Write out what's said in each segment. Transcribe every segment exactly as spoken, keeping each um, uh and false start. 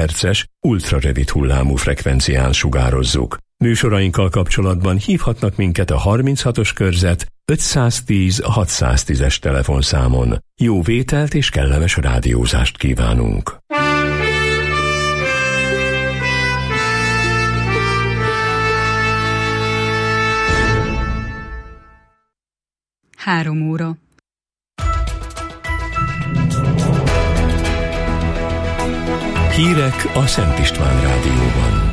mégahertzes, ultrarövid hullámú frekvencián sugározzuk. Műsorainkkal kapcsolatban hívhatnak minket a harminchatos körzet ötszáztíz hatszáztízes telefonszámon. Jó vételt és kellemes rádiózást kívánunk! Három óra. Hírek a Szent István Rádióban.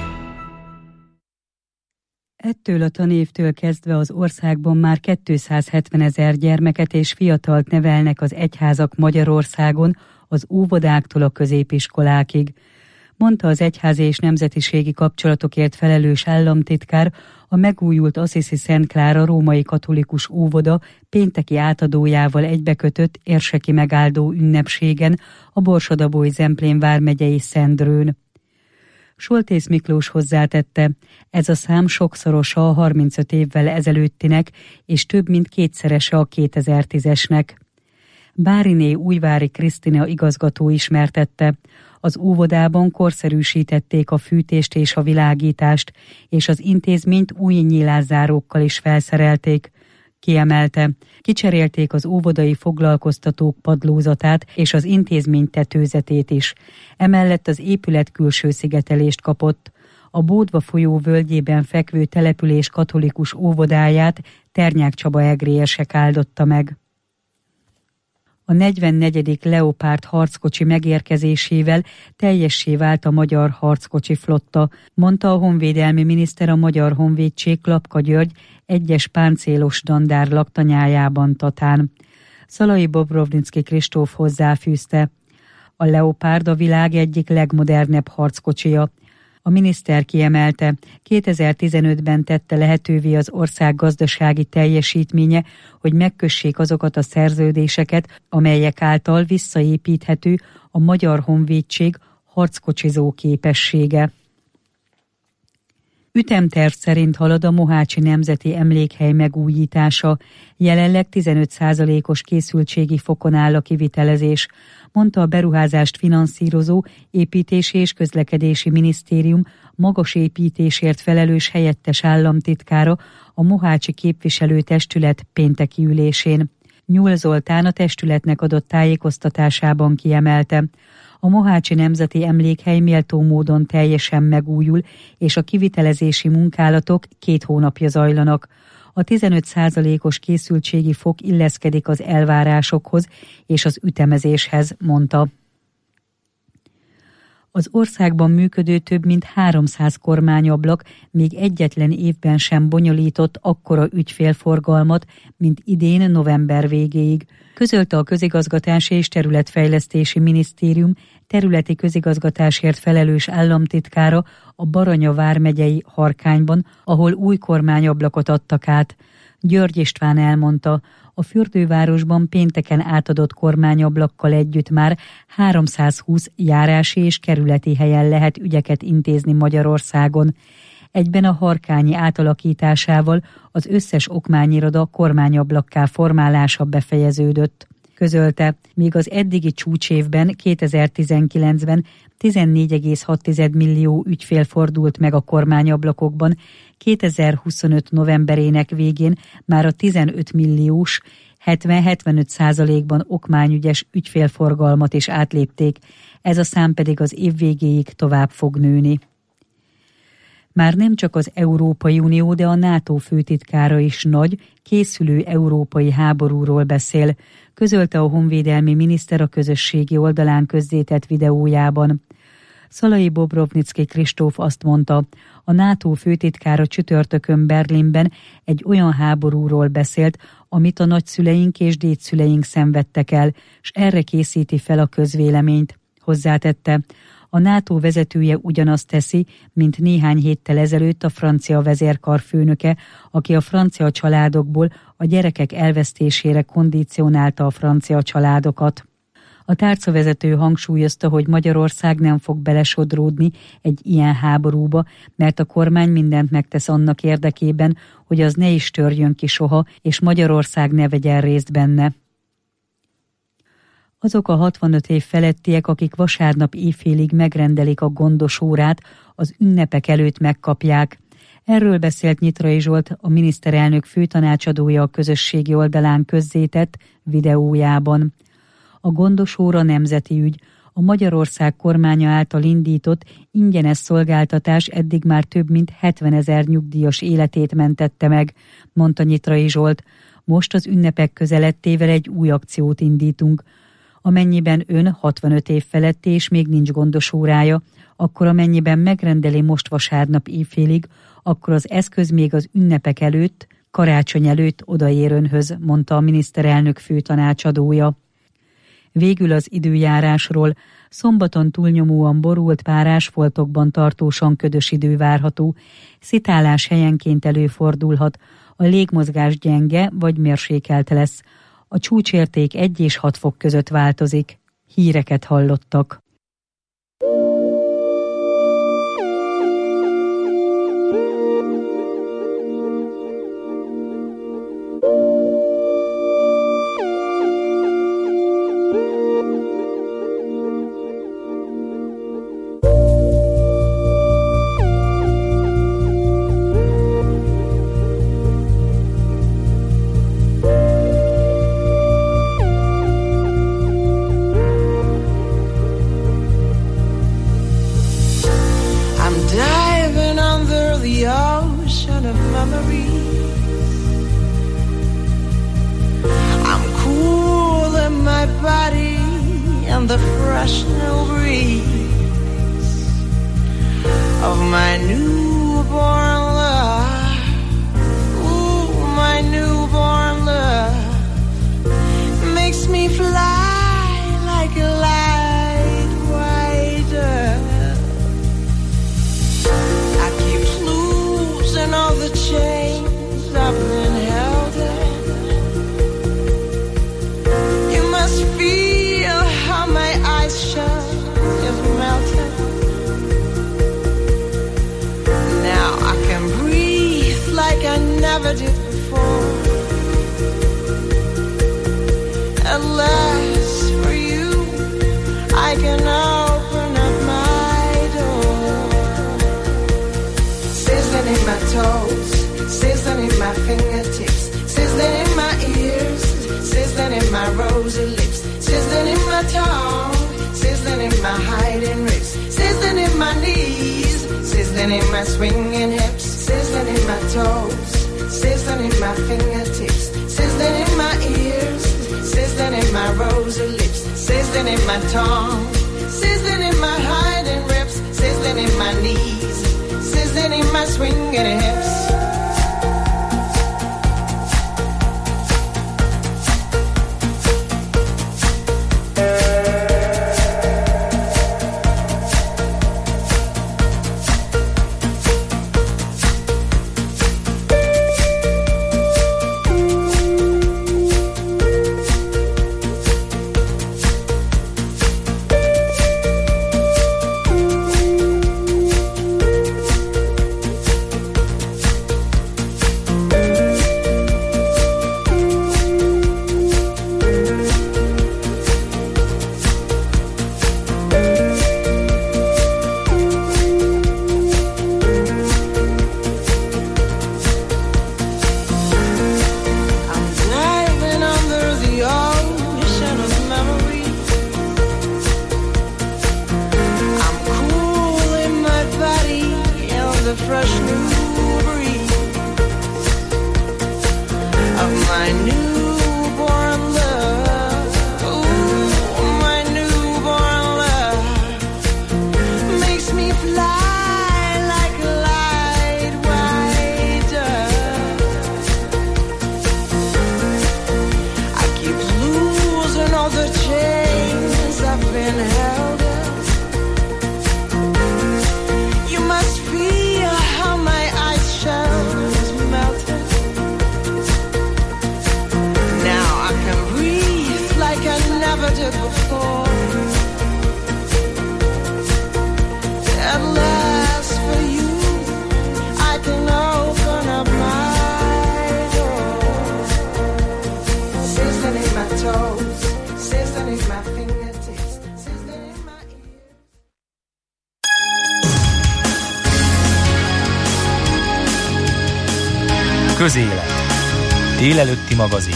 Ettől a tanévtől kezdve az országban már kétszázhetvenezer gyermeket és fiatalt nevelnek az egyházak Magyarországon, az óvodáktól a középiskolákig, mondta az egyházi és nemzetiségi kapcsolatokért felelős államtitkár a megújult Assisi Szent Klára római katolikus óvoda pénteki átadójával egybekötött érseki megáldó ünnepségen a Borsod-Abaúj-Zemplén vármegyei Szendrőn. Soltész Miklós hozzátette, ez a szám sokszorosa a harmincöt évvel ezelőttinek, és több mint kétszerese a kétezer-tízesnek. Báriné Újvári Krisztina igazgató ismertette, az óvodában korszerűsítették a fűtést és a világítást, és az intézményt új nyilászárókkal is felszerelték. Kiemelte, kicserélték az óvodai foglalkoztatók padlózatát és az intézmény tetőzetét is. Emellett az épület külső szigetelést kapott. A Bódva folyó völgyében fekvő település katolikus óvodáját Ternyák Csaba egrérsek áldotta meg. A negyvennegyedik Leopárd harckocsi megérkezésével teljessé vált a magyar harckocsi flotta, mondta a honvédelmi miniszter a Magyar Honvédség Klapka György egyes páncélos dandár laktanyájában Tatán. Szalai Bobrovnicki Kristóf hozzáfűzte, a Leopárd a világ egyik legmodernebb harckocsija. A miniszter kiemelte, kétezer-tizenötben tette lehetővé az ország gazdasági teljesítménye, hogy megkössék azokat a szerződéseket, amelyek által visszaépíthető a Magyar Honvédség harckocsizó képessége. Ütemterv szerint halad a Mohácsi Nemzeti Emlékhely megújítása, jelenleg tizenöt százalékos készültségi fokon áll a kivitelezés, mondta a beruházást finanszírozó Építési és Közlekedési Minisztérium magas építésért felelős helyettes államtitkára a Mohácsi képviselőtestület pénteki ülésén. Nyúl Zoltán a testületnek adott tájékoztatásában kiemelte, a Mohácsi Nemzeti Emlékhely méltó módon teljesen megújul, és a kivitelezési munkálatok két hónapja zajlanak. A tizenöt százalékos készültségi fok illeszkedik az elvárásokhoz és az ütemezéshez, mondta. Az országban működő több mint háromszáz kormányablak még egyetlen évben sem bonyolított akkora ügyfélforgalmat, mint idén november végéig, közölte a Közigazgatási és Területfejlesztési Minisztérium területi közigazgatásért felelős államtitkára a Baranya vármegyei Harkányban, ahol új kormányablakot adtak át. György István elmondta, a fürdővárosban pénteken átadott kormányablakkal együtt már háromszázhúsz járási és kerületi helyen lehet ügyeket intézni Magyarországon. Egyben a harkányi átalakításával az összes okmányiroda kormányablakká formálása befejeződött. Közölte, míg az eddigi csúcsévben kétezer-tizenkilencben tizennégy egész hat millió ügyfél fordult meg a kormányablakokban, kétezer-huszonöt novemberének végén már a tizenöt milliós, hetven-hetvenöt százalékban okmányügyes ügyfélforgalmat is átlépték, ez a szám pedig az év végéig tovább fog nőni. Már nem csak az Európai Unió, de a NATO főtitkára is nagy, készülő európai háborúról beszél, közölte a honvédelmi miniszter a közösségi oldalán közzétett videójában. Szalai Bobrovnicki Kristóf azt mondta, a NATO főtitkára csütörtökön Berlinben egy olyan háborúról beszélt, amit a nagyszüleink és dédszüleink szenvedtek el, s erre készíti fel a közvéleményt. Hozzátette, a NATO vezetője ugyanazt teszi, mint néhány héttel ezelőtt a francia vezérkar főnöke, aki a francia családokból a gyerekek elvesztésére kondicionálta a francia családokat. A tárcavezető hangsúlyozta, hogy Magyarország nem fog belesodródni egy ilyen háborúba, mert a kormány mindent megtesz annak érdekében, hogy az ne is törjön ki soha, és Magyarország ne vegyen részt benne. Azok a hatvanöt év felettiek, akik vasárnap éjfélig megrendelik a gondos órát, az ünnepek előtt megkapják. Erről beszélt Nyitrai Zsolt, a miniszterelnök főtanácsadója a közösségi oldalán közzétett videójában. A gondos óra nemzeti ügy. A Magyarország kormánya által indított ingyenes szolgáltatás eddig már több mint hetvenezer nyugdíjas életét mentette meg, mondta Nyitrai Zsolt. Most az ünnepek közelettével egy új akciót indítunk. Amennyiben ön hatvanöt év feletti és még nincs gondos órája, akkor amennyiben megrendeli most vasárnap éjfélig, akkor az eszköz még az ünnepek előtt, karácsony előtt odaér önhöz, mondta a miniszterelnök főtanácsadója. Végül az időjárásról. Szombaton túlnyomóan borult párásfoltokban tartósan ködös idő várható. Szitálás helyenként előfordulhat. A légmozgás gyenge vagy mérsékelt lesz. A csúcsérték egy és hat fok között változik. Híreket hallottak. Közélet. Délelőtti magazin.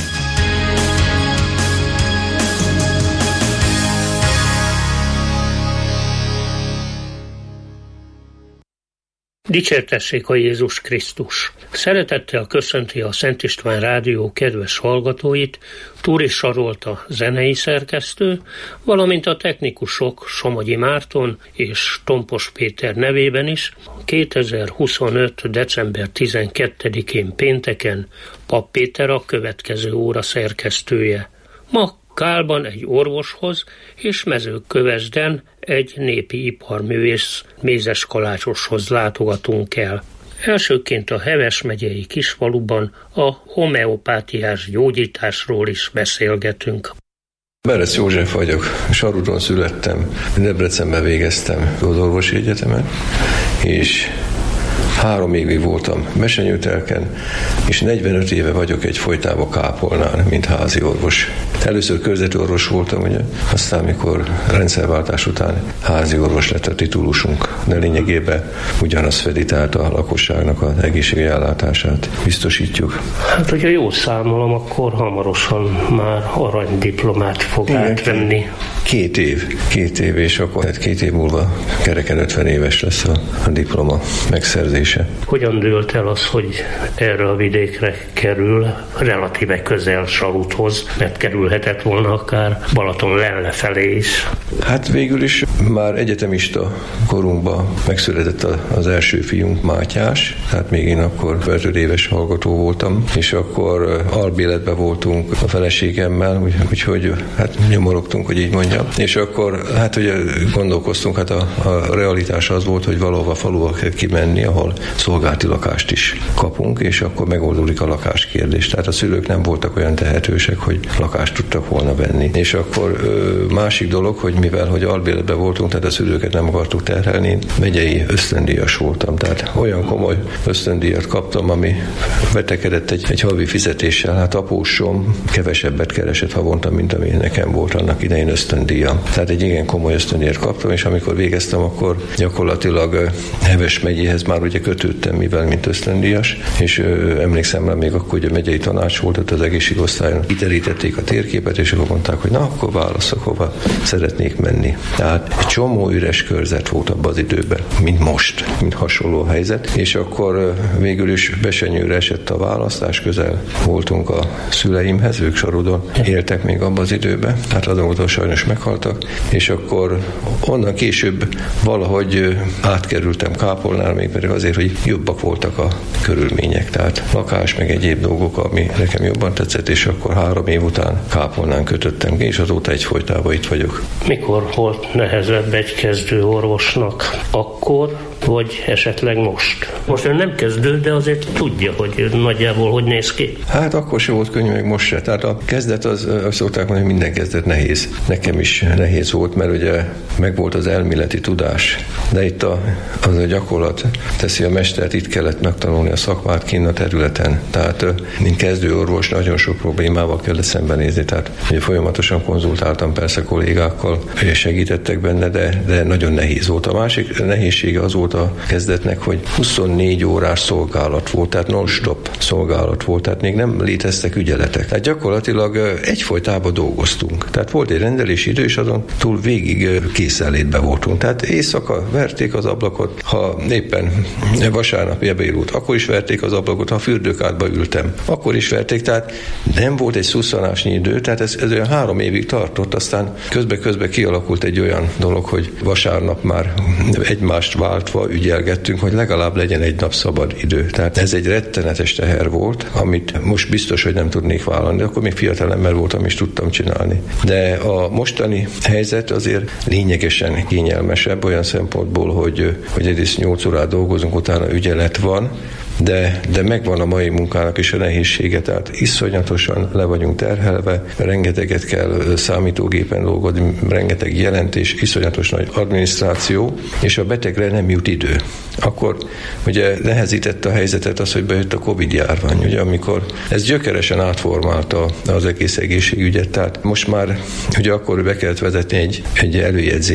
Dicsértessék a Jézus Krisztus! Szeretettel köszönti a Szent István Rádió kedves hallgatóit Túri Sarolta zenei szerkesztő, valamint a technikusok Somogyi Márton és Tompos Péter nevében is kétezer-huszonöt. december tizenkettedikén pénteken Pap Péter a következő óra szerkesztője. Ma Kálban egy orvoshoz és Mezőkövesden egy népi iparművész mézeskalácsoshoz látogatunk el. Elsőként a Heves megyei Kisfaluban a homeopátiás gyógyításról is beszélgetünk. Beresz József vagyok, Sarudon születtem, Debrecenben végeztem az orvosi egyetemet, és három évig voltam Mesenyőtelken, és negyvenöt éve vagyok egy folytában Kápolnán, mint házi orvos. Először körzeti orvos voltam, ugye, aztán mikor rendszerváltás után házi orvos lett a titulusunk, de lényegében ugyanaz fedi, tehát a lakosságnak az egészségügyi ellátását biztosítjuk. Hát, hogyha jól számolom, akkor hamarosan már aranydiplomát fog Igen, átvenni. Két év, két év, és akkor hát két év múlva kereken ötven éves lesz a, a diploma megszerzése. Hogyan dőlt el az, hogy erre a vidékre kerül, relatíve közel Saruthoz, mert kerülhetett volna akár Balaton lefelé is? Hát végül is már egyetemista korunkban megszületett az első fiunk, Mátyás, tehát még én akkor öt éves hallgató voltam, és akkor albéletben voltunk a feleségemmel, úgyhogy hát nyomorogtunk, hogy így mondjam, és akkor hát ugye gondolkoztunk, hát a, a realitás az volt, hogy valahova faluba kell kimenni, ahol szolgálati lakást is kapunk, és akkor megoldódik a lakáskérdés. Tehát a szülők nem voltak olyan tehetősek, hogy lakást tudtak volna venni. És akkor ö, másik dolog, hogy mivel hogy albéletben voltunk, tehát a szülőket nem akartuk terhelni, én megyei ösztöndíjas voltam. Tehát olyan komoly ösztöndíjat kaptam, ami vetekedett egy, egy havi fizetéssel. Hát apósom kevesebbet keresett havonta, mint ami nekem volt annak idején ösztöndíjam. Tehát egy igen komoly ösztöndíjat kaptam, és amikor végeztem, akkor gyakorlatilag Heves megyéhez már ugye kötődtem, mivel mint ösztöndíjas, és ö, emlékszem rá még akkor, hogy a megyei tanács volt, ott az egészségosztályon kiterítették a térképet, és akkor mondták, hogy na, akkor válaszok, hova szeretnék menni. Tehát egy csomó üres körzet volt abban az időben, mint most, mint hasonló helyzet, és akkor ö, végül is Besenyőre esett a választás, közel voltunk a szüleimhez, ők Sarudon éltek még abban az időben, hát azonban sajnos meghaltak, és akkor onnan később valahogy ö, átkerültem Kápolnál, még pedig azért, hogy jobbak voltak a körülmények, tehát lakás, meg egyéb dolgok, ami nekem jobban tetszett, és akkor három év után Kápolnán kötöttem ki, és azóta egyfolytában itt vagyok. Mikor volt nehezebb egy kezdő orvosnak? Akkor, vagy esetleg most? Most ön nem kezdő, de azért tudja, hogy nagyjából hogy néz ki. Hát akkor se volt könnyű, meg most se. Tehát a kezdet, az, azt szokták mondani, hogy minden kezdet nehéz. Nekem is nehéz volt, mert ugye megvolt az elméleti tudás, de itt a, az a gyakorlat teszi a mestert, itt kellett megtanulni a szakmát kinn a területen. Tehát mint kezdő orvos nagyon sok problémával kellett szembenézni, tehát ugye folyamatosan konzultáltam persze kollégákkal, és segítettek benne, de, de nagyon nehéz volt. A másik nehézsége az volt a kezdetnek, hogy huszonnégy órás szolgálat volt, tehát non-stop szolgálat volt, tehát még nem léteztek ügyeletek. Tehát gyakorlatilag egyfolytában dolgoztunk. Tehát volt egy rendelési idő, és azon túl végig készenlétben voltunk. Tehát éjszaka verték az ablakot, ha éppen vasárnapi ebédút, akkor is verték az ablakot, ha fürdőkádba ültem, akkor is verték, tehát nem volt egy szusszanásnyi idő, tehát ez, ez olyan három évig tartott, aztán közbe-közbe kialakult egy olyan dolog, hogy vasárnap már egymást váltva ügyelgettünk, hogy legalább legyen egy nap szabad idő. Tehát ez egy rettenetes teher volt, amit most biztos, hogy nem tudnék vállalni, de akkor még fiatal ember voltam, és tudtam csinálni. De a mostani helyzet azért lényegesen kényelmesebb olyan szempontból, hogy, hogy egyrészt nyolc órát dolgozunk, utána ügyelet van, de, de megvan a mai munkának is a nehézsége, tehát iszonyatosan le vagyunk terhelve, rengeteget kell számítógépen dolgozni, rengeteg jelentés, iszonyatos nagy adminisztráció, és a betegre nem jut idő. Akkor ugye nehezítette a helyzetet az, hogy bejött a Covid járvány, ugye, amikor ez gyökeresen átformálta az egész egészségügyet, tehát most már ugye akkor be kellett vezetni egy, egy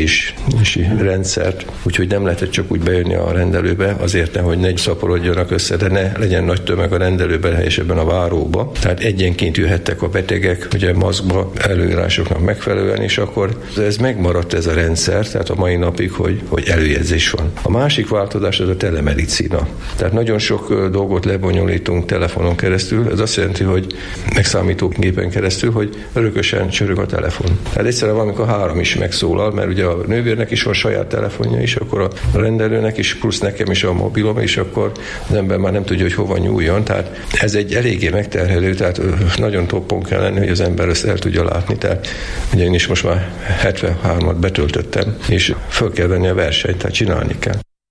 előjegyzési rendszert, úgyhogy nem lehetett csak úgy bejönni a rendelőbe, azért nem, hogy ne szaporodjanak össze tehát ne legyen nagy tömeg a rendelőben, helyesebben a váróba. Tehát egyenként jöhettek a betegek, ugye maszkba előírásoknak megfelelően, és akkor ez megmaradt ez a rendszer, tehát a mai napig, hogy, hogy előjegyzés van. A másik változás az a telemedicina. Tehát nagyon sok dolgot lebonyolítunk telefonon keresztül, ez azt jelenti, hogy megszámítógépen keresztül, hogy örökösen csörög a telefon. Tehát egyszerűen valamikor három is megszólal, mert ugye a nővérnek is van saját telefonja is, akkor a rendelőnek is, plusz nekem is a mobilom, és akkor az ember már nem tudja, hogy hova nyúljon. Tehát ez egy eléggé megterhelő, tehát nagyon toppon kell lenni, hogy az ember ezt el tudja látni. Tehát ugye én is most már hetvenhármat betöltöttem, és föl kell venni a versenyt, tehát csinálni kell.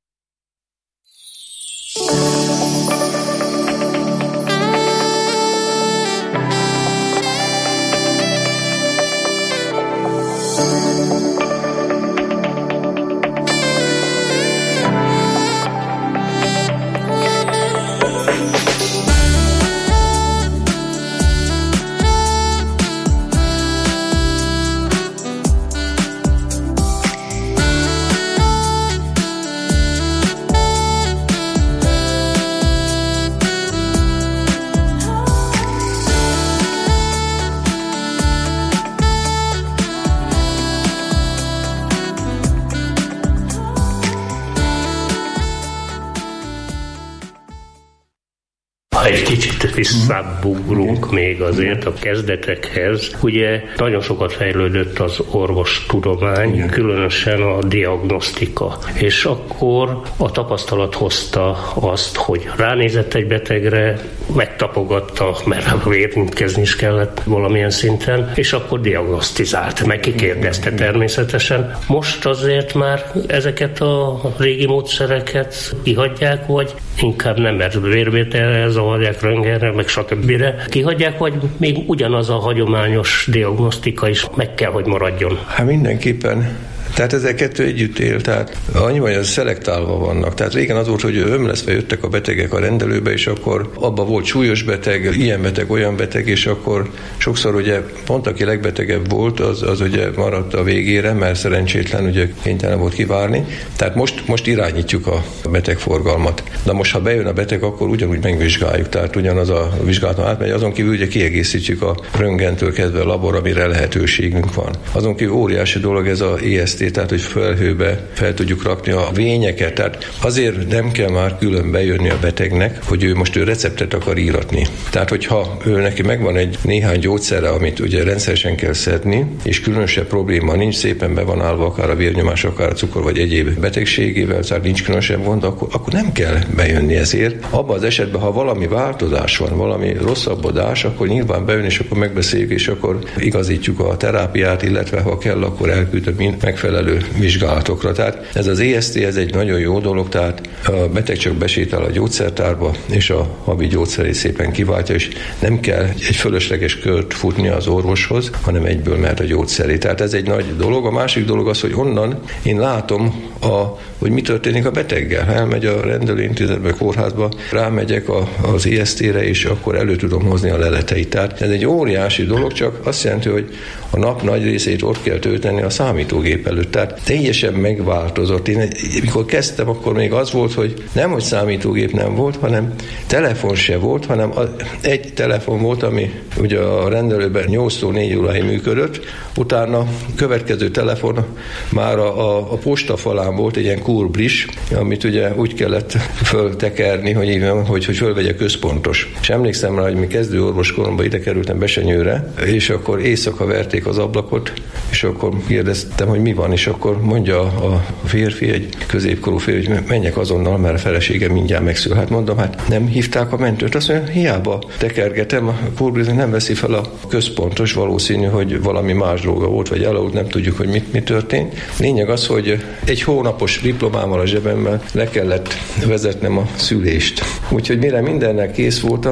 Egy kicsit visszabugrunk még azért a kezdetekhez. Ugye nagyon sokat fejlődött az orvostudomány, igen, különösen a diagnosztika. És akkor a tapasztalat hozta azt, hogy ránézett egy betegre, megtapogatta, mert érintkezni is kellett valamilyen szinten, és akkor diagnosztizált, meg kikérdezte természetesen. Most azért már ezeket a régi módszereket kihagyják, vagy inkább nem, mert vérvételre zavarják, röntgenre, meg stb. Kihagyják, vagy még ugyanaz a hagyományos diagnosztika is meg kell, hogy maradjon? Hát mindenképpen. Tehát ezek kettő együtt él, tehát annyi, hogy az szelektálva vannak. Tehát régen az volt, hogy ömleszve jöttek a betegek a rendelőbe, és akkor abban volt súlyos beteg, ilyen beteg, olyan beteg, és akkor sokszor ugye pont aki legbetegebb volt, az, az ugye maradt a végére, mert szerencsétlen ugye kénytelen volt kivárni. Tehát most, most irányítjuk a betegforgalmat. De most, ha bejön a beteg, akkor ugyanúgy megvizsgáljuk. Tehát ugyanaz a vizsgálaton átmegy, azon kívül ugye kiegészítjük a röntgentől kezdve a labor, amire lehetőségünk van. Azon kívül óriási dolog ez a é es té, tehát hogy felhőbe fel tudjuk rakni a vényeket. Tehát azért nem kell már külön bejönni a betegnek, hogy ő most ő receptet akar íratni. Tehát hogyha ő neki megvan egy néhány gyógyszere, amit ugye rendszeresen kell szedni, és különösebb probléma nincs, szépen be van állva akár a vérnyomás, akár a cukor vagy egyéb betegségével, tehát nincs különösebb gond, akkor, akkor nem kell bejönni ezért. Abban az esetben, ha valami változás van, valami rosszabbodás, akkor nyilván bejön, és akkor megbeszéljük, és akkor igazítjuk a terápiát, illetve ha kell, akkor elküldök mind megfelelő vizsgálatokra. Tehát ez az é es té, ez egy nagyon jó dolog, tehát a beteg csak besétál a gyógyszertárba, és a havi gyógyszerét szépen kiváltja, és nem kell egy fölösleges kört futni az orvoshoz, hanem egyből mehet a gyógyszerét. Tehát ez egy nagy dolog. A másik dolog az, hogy onnan én látom, a, hogy mi történik a beteggel. Ha elmegy a rendelőintézetbe, a kórházba, rámegyek a, az é es té-re, és akkor elő tudom hozni a leleteit. Tehát ez egy óriási dolog, csak azt jelenti, hogy a nap nagy részét ott kell tölteni a számítógép előtt. Tehát teljesen megváltozott. Én mikor kezdtem, akkor még az volt, hogy nem, hogy számítógép nem volt, hanem telefon se volt, hanem egy telefon volt, ami ugye a rendelőben nyolctól négy óráig működött, utána következő telefon már a, a postafalán volt egy ilyen kurblis, amit ugye úgy kellett föltekerni, hogy hívjam, hogy, hogy fölvegye központos. És emlékszem rá, hogy mi kezdő orvoskoromban ide kerültem Besenyőre, és akkor éjszaka verték az ablakot, és akkor kérdeztem, hogy mi van, és akkor mondja a férfi, egy középkorú férfi, hogy menjek azonnal, mert a feleségem mindjárt megszül. Hát mondom, hát nem hívták a mentőt, azt mondja, hiába tekergetem, a kurblis nem veszi fel a központos, valószínű, hogy valami más dolga volt, vagy elaludt, nem tudjuk, hogy mit, mi történt. Lényeg az, hogy egy hónapos diplomámmal a zsebemmel le kellett vezetnem a szülést. Úgyhogy mire mindennel kész voltam,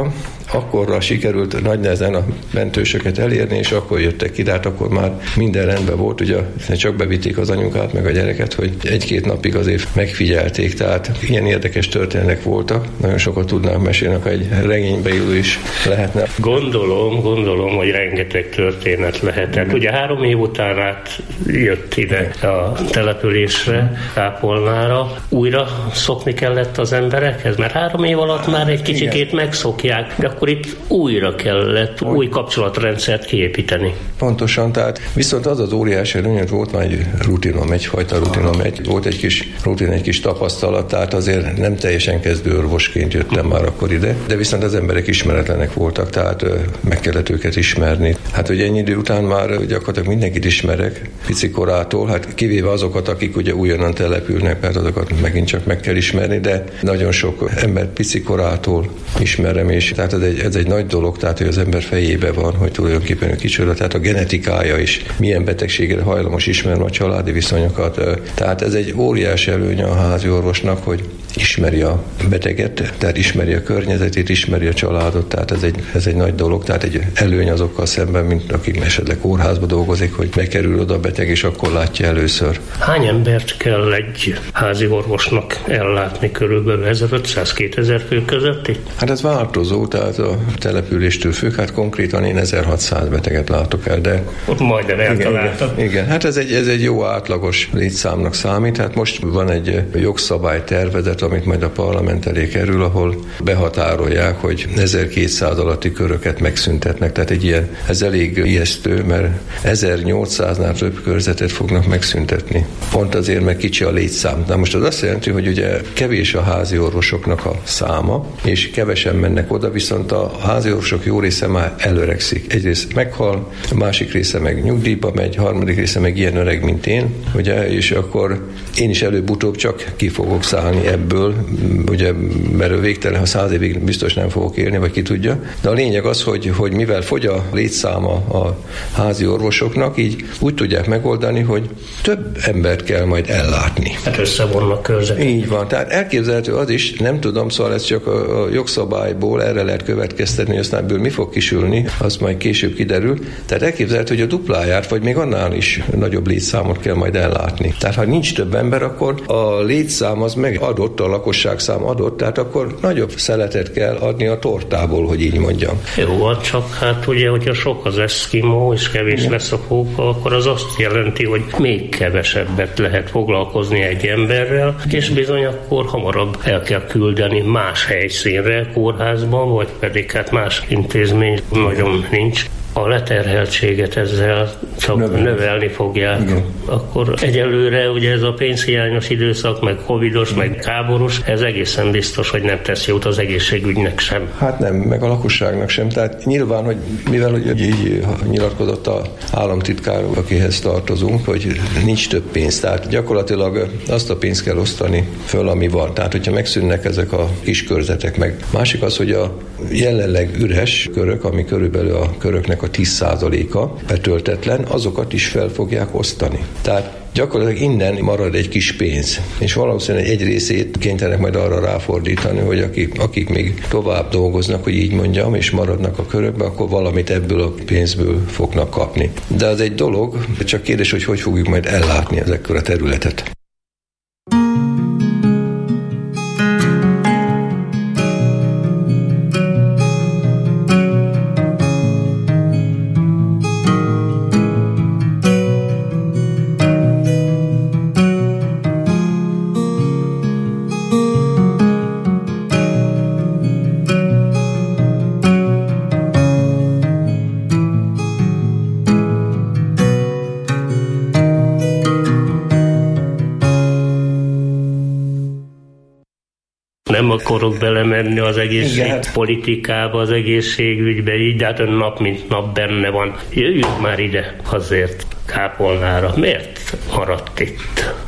akkorra sikerült nagy nehezen a mentősöket elérni, és akkor jöttek ki, de hát akkor már minden rendben volt, ugye csak bevitték az anyukát meg a gyereket, hogy egy-két napig azért megfigyelték, tehát ilyen érdekes történetek voltak, nagyon sokat tudnám mesélni, ha egy regénybe illő is lehetne. Gondolom, gondolom, hogy rengeteg történet lehetett. Ugye három év után át jött ide a településre, Kápolnára. Újra szokni kellett az emberekhez, mert három év alatt már egy kicsikét megszokják, de akkor itt újra kellett új kapcsolatrendszert kiépíteni. Pontosan, tehát viszont az az óriási előny, hogy volt már egy rutinom, egyfajta rutinom, egy, volt egy kis rutin, egy kis tapasztalat, tehát azért nem teljesen kezdő orvosként jöttem már akkor ide, de viszont az emberek ismeretlenek voltak, tehát meg kellett őket ismerni. Hát ugye ennyi idő után már gyakorlatilag mindenkit ismerek, picikorától, hát kivéve azokat, akik ugye újonnan települnek, mert azokat megint csak meg kell ismerni, de nagyon sok ember picikorától ismerem, és tehát ez egy, ez egy nagy dolog, tehát hogy az ember fejébe van, hogy tulajdonképpen ő kicsoda, tehát a genetikája is, milyen betegségre hajlamos, ismerem a családi viszonyokat. Tehát ez egy óriási előny a házi orvosnak, hogy ismeri a beteget, tehát ismeri a környezetét, ismeri a családot, tehát ez egy, ez egy nagy dolog, tehát egy előny azokkal szemben, mint akik esetleg kórházba dolgozik, hogy bekerül oda a beteg, és akkor látja először. Hány embert kell egy házi orvosnak ellátni körülbelül ezerötszáz-kétezer fő között itt? Hát ez változó, tehát a településtől függ, hát konkrétan én ezerhatszáz beteget látok el, de... Ott majdnem eltaláltam. Igen, igen, hát ez egy, ez egy jó átlagos létszámnak számít, hát most van egy jogszabálytervezet, amit majd a parlament elé kerül, ahol behatárolják, hogy ezerkétszáz alatti köröket megszüntetnek, tehát egy ilyen, ez elég ijesztő, mert ezernyolcszáznál több körzetet fognak megszüntetni. Pont azért, mert kicsi a létszám. Na most az azt jelenti, hogy ugye kevés a házi orvosoknak a száma, és kevesen mennek oda, viszont a házi orvosok jó része már előregszik. Egyrészt meghal, a másik része meg nyugdíjba megy, harmadik része meg ilyen öreg, mint én, ugye, és akkor én is előbb-utóbb csak ki fogok szállni ebből, ugye, mert végtelen, ha száz évig biztos nem fogok élni, vagy ki tudja. De a lényeg az, hogy, hogy mivel fogy a létszáma a házi orvosoknak, így úgy tudják megoldani, hogy több embert kell majd ellátni. Hát összevonnak körzetek. Így van. Tehát elképzelhető az is, nem tudom, szóval ez csak a jogszabályból erre lehet következtetni, hogy aztán ebből mi fog kisülni, az majd később kiderül. Tehát elképzelhető, hogy a dupláját, vagy még annál is nagyobb létszámot kell majd ellátni. Tehát ha nincs több ember, akkor a létszám az meg adott, a lakosságszám adott, tehát akkor nagyobb szeletet kell adni a tortából, hogy így mondjam. Jó, csak hát ugye, hogyha sok az eszkimó, és kevés igen. lesz a póka, akkor az azt jelenti, hogy még kevesebbet lehet foglalkozni egy emberrel, és bizony akkor hamarabb el kell küldeni más helyszínre, kórházban, vagy pedig hát más intézmény nagyon nincs. A leterheltséget ezzel csak növelni, növelni fogják. Igen. Akkor egyelőre ugye ez a pénzhiányos időszak, meg covidos, igen. meg háborús, ez egészen biztos, hogy nem tesz jót az egészségügynek sem. Hát nem, meg a lakosságnak sem. Tehát nyilván, hogy mivel hogy így nyilatkozott az államtitkár, akihez tartozunk, hogy nincs több pénz. Tehát gyakorlatilag azt a pénzt kell osztani föl, ami van. Tehát, hogyha megszűnnek ezek a kis körzetek meg. Másik az, hogy a jelenleg üres körök, ami körülbelül a köröknek a tíz százaléka betöltetlen, azokat is fel fogják osztani. Tehát gyakorlatilag innen marad egy kis pénz, és valószínűleg egy részét kénytelenek majd arra ráfordítani, hogy akik, akik még tovább dolgoznak, hogy így mondjam, és maradnak a körökbe, akkor valamit ebből a pénzből fognak kapni. De az egy dolog, csak kérdés, hogy hogy fogjuk majd ellátni ezekkel a területet. Nem akarok belemenni az egészségpolitikába, az egészségügybe, így, de hát ön nap mint nap benne van. Jöjjünk már ide azért Kápolnára. Miért maradt itt?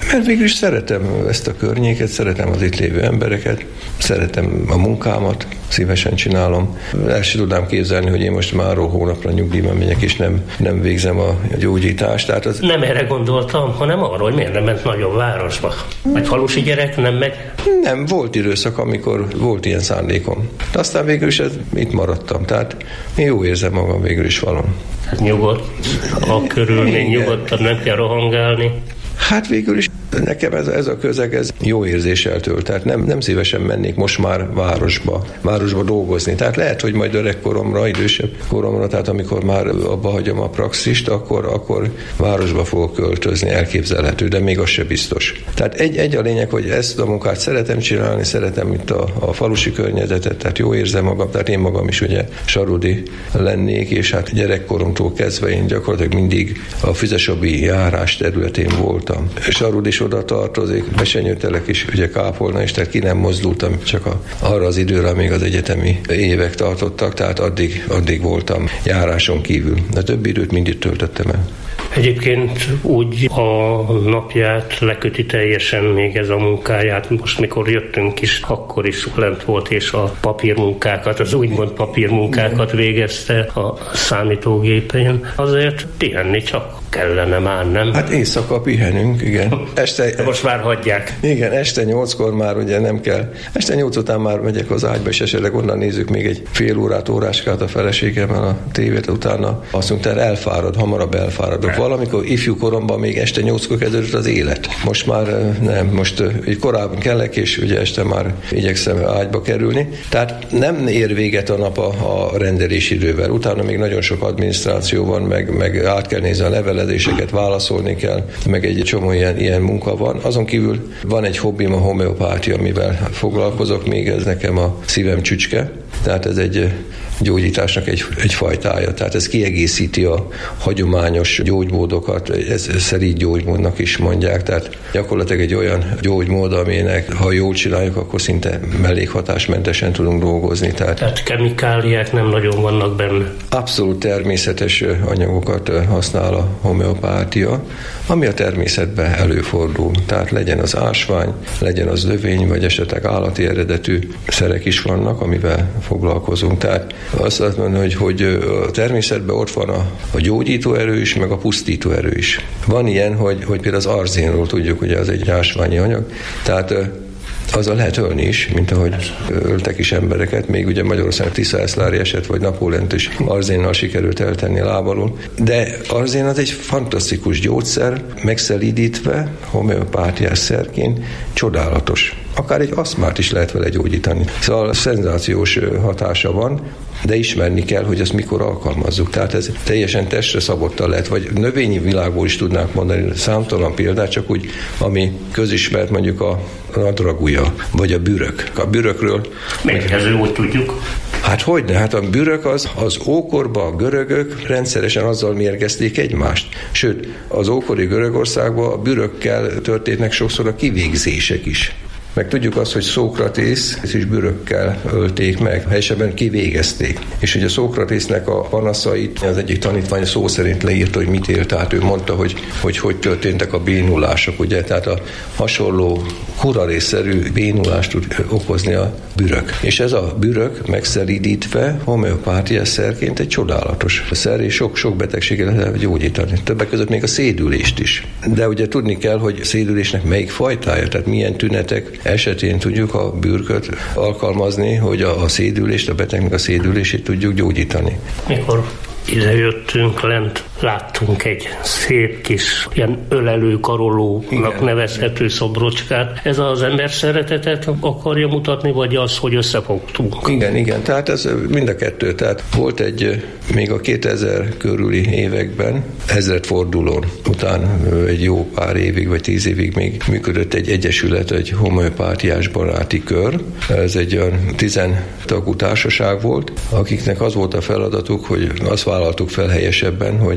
Mert végül is szeretem ezt a környéket, szeretem az itt lévő embereket, szeretem a munkámat, szívesen csinálom. El sem tudnám képzelni, hogy én most már hónapra nyugdíjban megyek, és nem, nem végzem a gyógyítást. Tehát az... Nem erre gondoltam, hanem arra, hogy miért nem ment nagyobb városba. Vagy falusi gyerek nem megy? Nem, volt időszak, amikor volt ilyen szándékom. De aztán végül is ez, itt maradtam. Tehát én jó érzem magam végül is valami. Hát nyugodt, a körülmény nyugodtan, nem kell rohangálni. Hát végül is nekem ez, ez a közeg ez jó érzéssel tölt, tehát nem, nem szívesen mennék most már városba, városba dolgozni. Tehát lehet, hogy majd öregkoromra, idősebb koromra, tehát amikor már abba hagyom a praxist, akkor, akkor városba fogok költözni, elképzelhető, de még az se biztos. Tehát egy, egy a lényeg, hogy ezt a munkát szeretem csinálni, szeretem itt a, a falusi környezetet, tehát jó érzem magam, tehát én magam is ugye sarudi lennék, és hát gyerekkoromtól kezdve én gyakorlatilag mindig a Füzesabi járás területén voltam. Sarud is oda tartozik, Besenyőtelek is, ugye Kápolna is, tehát ki nem mozdultam, csak a, arra az időre, még az egyetemi évek tartottak, tehát addig, addig voltam járáson kívül. A többi időt mindig töltöttem el. Egyébként úgy a napját leköti teljesen még ez a munkáját. Most mikor jöttünk is, akkor is lent volt, és a papírmunkákat, az úgymond papírmunkákat végezte a számítógépén. Azért pihenni csak kellene már, nem? Hát éjszaka pihenünk, igen. Este, de most már hagyják. Igen, este nyolckor már ugye nem kell. Este nyolc után már megyek az ágyba, és esetleg onnan nézzük még egy fél órát, óráskát a feleségemmel a tévét, utána azt mondta, elfárad, hamarabb elfáradok. Valamikor ifjú koromban még este nyolckor kezdődött az élet. Most már nem, most korábban kellek, és ugye este már igyekszem ágyba kerülni. Tehát nem ér véget a nap a, a rendelési idővel. Utána még nagyon sok adminisztráció van, meg, meg át kell nézni a leveledéseket, válaszolni kell, meg egy csomó ilyen, ilyen munka van. Azon kívül van egy hobbim, a homeopátia, amivel foglalkozok, még ez nekem a szívem csücske. Tehát ez egy gyógyításnak egy, egy fajtája, tehát ez kiegészíti a hagyományos gyógymódokat, ez szerint gyógymódnak is mondják, tehát gyakorlatilag egy olyan gyógymód, aminek ha jól csináljuk, akkor szinte mellékhatásmentesen tudunk dolgozni. Tehát, tehát kemikáliák nem nagyon vannak benne. Abszolút természetes anyagokat használ a homeopátia, ami a természetben előfordul. Tehát legyen az ásvány, legyen az növény, vagy esetleg állati eredetű szerek is vannak, amivel foglalkozunk. Tehát azt mondom, hogy, hogy a természetben ott van a, a gyógyító erő is, meg a pusztító erő is. Van ilyen, hogy, hogy például az arzénról tudjuk, hogy az egy ásványi anyag, tehát azzal lehet ölni is, mint ahogy öltek is embereket, még ugye Magyarországon Tisza-Eszlári eset, vagy Napóleont is arzénnal sikerült eltenni lábalól. De arzén az egy fantasztikus gyógyszer, megszelídítve, homeopátiás szerként, csodálatos. Akár egy aszmát is lehet vele gyógyítani. Szóval szenzációs hatása van, de ismerni kell, hogy ezt mikor alkalmazzuk. Tehát ez teljesen testre szabottan lehet, vagy növényi világból is tudnánk mondani számtalan példát, csak úgy, ami közismert, mondjuk a nadragúja, vagy a bürök. A bürökről... Mérgező, úgy tudjuk. Hát hogyne, hát a bürök az, az ókorban a görögök rendszeresen azzal mérgezték egymást. Sőt, az ókori Görögországban a bürökkel történnek sokszor a kivégzések is. Meg tudjuk azt, hogy Szókratész is bürökkel ölték meg, helyesebben kivégezték. És ugye Szókratésznek a panaszait az egyik tanítvány szó szerint leírta, hogy mit élt, tehát ő mondta, hogy hogy, hogy történtek a bénulások, ugye, tehát a hasonló kurarészszerű bénulást tud okozni a bürök. És ez a bürök megszelídítve homeopátiás szerként egy csodálatos szer, és sok-sok betegséget lehet gyógyítani. Többek között még a szédülést is. De ugye tudni kell, hogy szédülésnek melyik fajtája, tehát milyen tünetek esetén tudjuk a bürköt alkalmazni, hogy a, a szédülést, a betegnek a szédülését tudjuk gyógyítani. Mikor ide jöttünk lent, láttunk egy szép kis ilyen ölelő karolónak nevezhető szobrocskát. Ez az ember szeretetet akarja mutatni, vagy az, hogy összefogtunk? Igen, igen, tehát ez mind a kettő. Tehát volt egy, még a kétezer körüli években, ezredfordulón után egy jó pár évig, vagy tíz évig még működött egy egyesület, egy homeopátiás baráti kör. Ez egy olyan tizentagú társaság volt, akiknek az volt a feladatuk, hogy azt vállaltuk fel helyesebben, hogy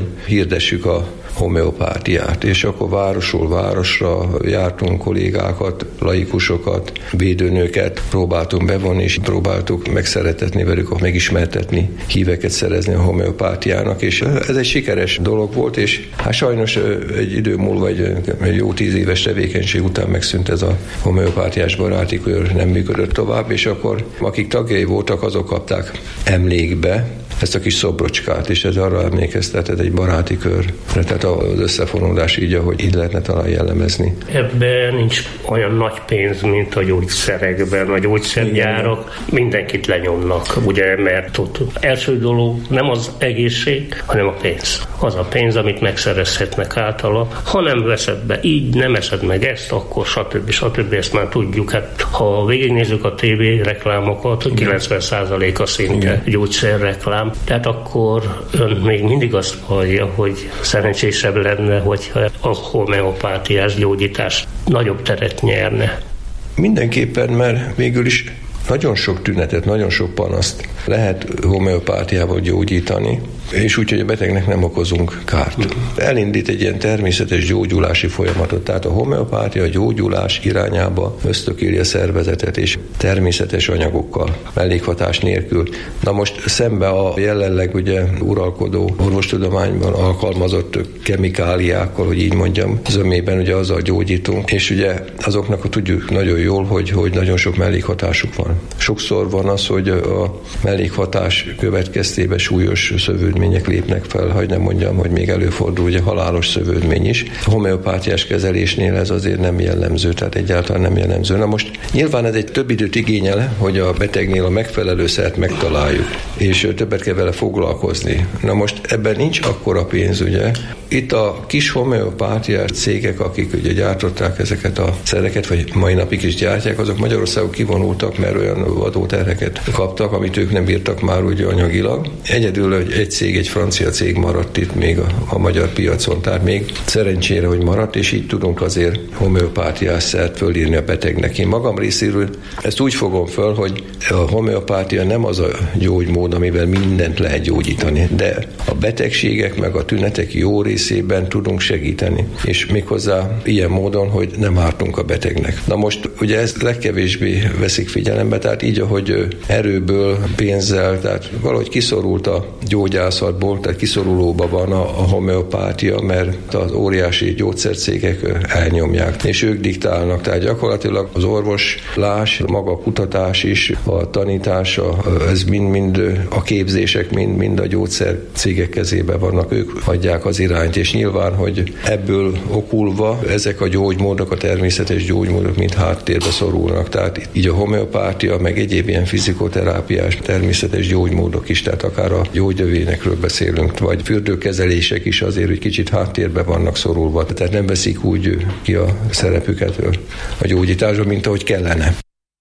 hirdessük a homeopátiát. És akkor városról városra jártunk kollégákat, laikusokat, védőnőket próbáltunk bevonni, és próbáltuk megszeretetni velük, megismertetni, híveket szerezni a homeopátiának, és ez egy sikeres dolog volt, és hát sajnos egy idő múlva, egy, egy jó tíz éves tevékenység után megszűnt ez a homeopátiás baráti kör, nem működött tovább, és akkor akik tagjai voltak, azok kapták emlékbe ezt a kis szobrocskát, és ez arra emlékeztetett egy baráti kör. Tehát az összefonódás így, ahogy így lehetne talán jellemezni. Ebben nincs olyan nagy pénz, mint a gyógyszerekben, a gyógyszergyárak. Mindenkit lenyomnak, ugye, mert ott első dolog nem az egészség, hanem a pénz. Az a pénz, amit megszerezhetnek általa. Ha nem veszed be így, nem eszed meg ezt, akkor stb. stb. Ezt már tudjuk. Hát, ha végignézzük a tévé reklámokat, kilencven százaléka szinte gyógyszerreklám. Tehát akkor ön még mindig azt hallja, hogy szerencsésebb lenne, hogyha a homeopátiás gyógyítás nagyobb teret nyerne. Mindenképpen, mert végül is nagyon sok tünetet, nagyon sok panaszt lehet homeopátiával gyógyítani, és úgy, hogy a betegnek nem okozunk kárt. Elindít egy ilyen természetes gyógyulási folyamatot, tehát a homeopátia a gyógyulás irányába ösztökéli a szervezetet, és természetes anyagokkal, mellékhatás nélkül. Na most szembe a jelenleg ugye uralkodó orvostudományban alkalmazott kemikáliákkal, hogy így mondjam, zömében ugye azzal gyógyítunk, és ugye azoknak tudjuk nagyon jól, hogy, hogy nagyon sok mellékhatásuk van. Sokszor van az, hogy a mellékhatás következtében súlyos szövődmények lépnek fel, hogy nem mondjam, hogy még előfordul ugye halálos szövődmény is. A homeopátiás kezelésnél ez azért nem jellemző, tehát egyáltalán nem jellemző. Na most nyilván ez egy több időt igényel, hogy a betegnél a megfelelő szert megtaláljuk, és többet kell vele foglalkozni. Na most ebben nincs akkora pénz, ugye. Itt a kis homeopátiás cégek, akik ugye gyártották ezeket a szereket, vagy mai napig is gyártják, azok Magyarországon kivonultak, mert olyan adóterheket kaptak, amit ők nem bírtak már ugye anyagilag. Egyedül egy cég, egy francia cég maradt itt még a, a magyar piacon, tehát még szerencsére, hogy maradt, és így tudunk azért homeopátiás szert fölírni a betegnek. Én magam részéről ezt úgy fogom föl, hogy a homeopátia nem az a gyógymód, amivel mindent lehet gyógyítani, de a betegségek meg a tünetek jó részében tudunk segíteni, és méghozzá ilyen módon, hogy nem ártunk a betegnek. Na most ugye ezt legkevésbé veszik figyelembe, tehát így, ahogy erőből, pénzzel, tehát valahogy kiszorult a gyógyászatból, tehát kiszorulóban van a, a homeopátia, mert az óriási gyógyszercégek elnyomják, és ők diktálnak, tehát gyakorlatilag az orvoslás, maga a kutatás is, a tanítása, ez mind-mind a képzések, mind-mind a gyógyszercégek kezében vannak, ők adják az irányt, és nyilván, hogy ebből okulva ezek a gyógymódok, a természetes gyógymódok mind háttérbe szorulnak, tehát így a homeopátia, meg egyéb ilyen fizikoterápiás, természetes gyógymódok is, tehát akár a gyógynövényekről beszélünk, vagy fürdőkezelések is azért, hogy kicsit háttérbe vannak szorulva, tehát nem veszik úgy ki a szerepüket a gyógyításban, mint ahogy kellene.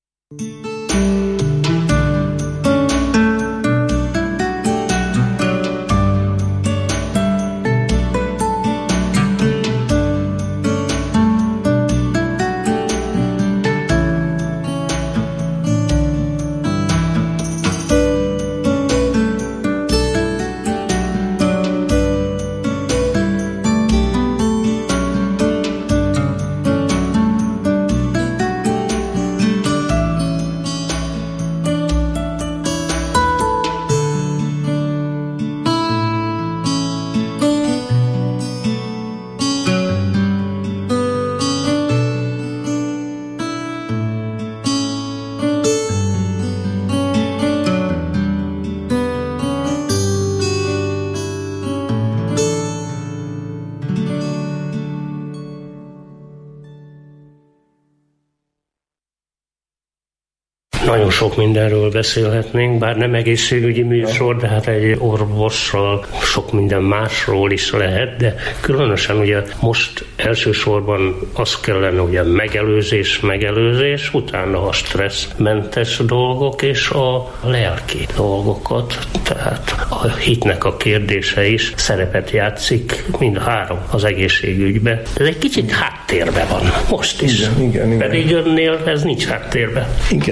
Nagyon sok mindenről beszélhetnénk, bár nem egészségügyi műsor, de hát egy orvossal sok minden másról is lehet, de különösen ugye most elsősorban az kellene, ugye megelőzés, megelőzés, utána a stresszmentes dolgok és a lelki dolgokat, tehát a hitnek a kérdése is szerepet játszik, mind a három az egészségügyben. Ez egy kicsit háttérben van, most is. Igen, igen, igen. Pedig önnél ez nincs háttérben. Igen, tehát a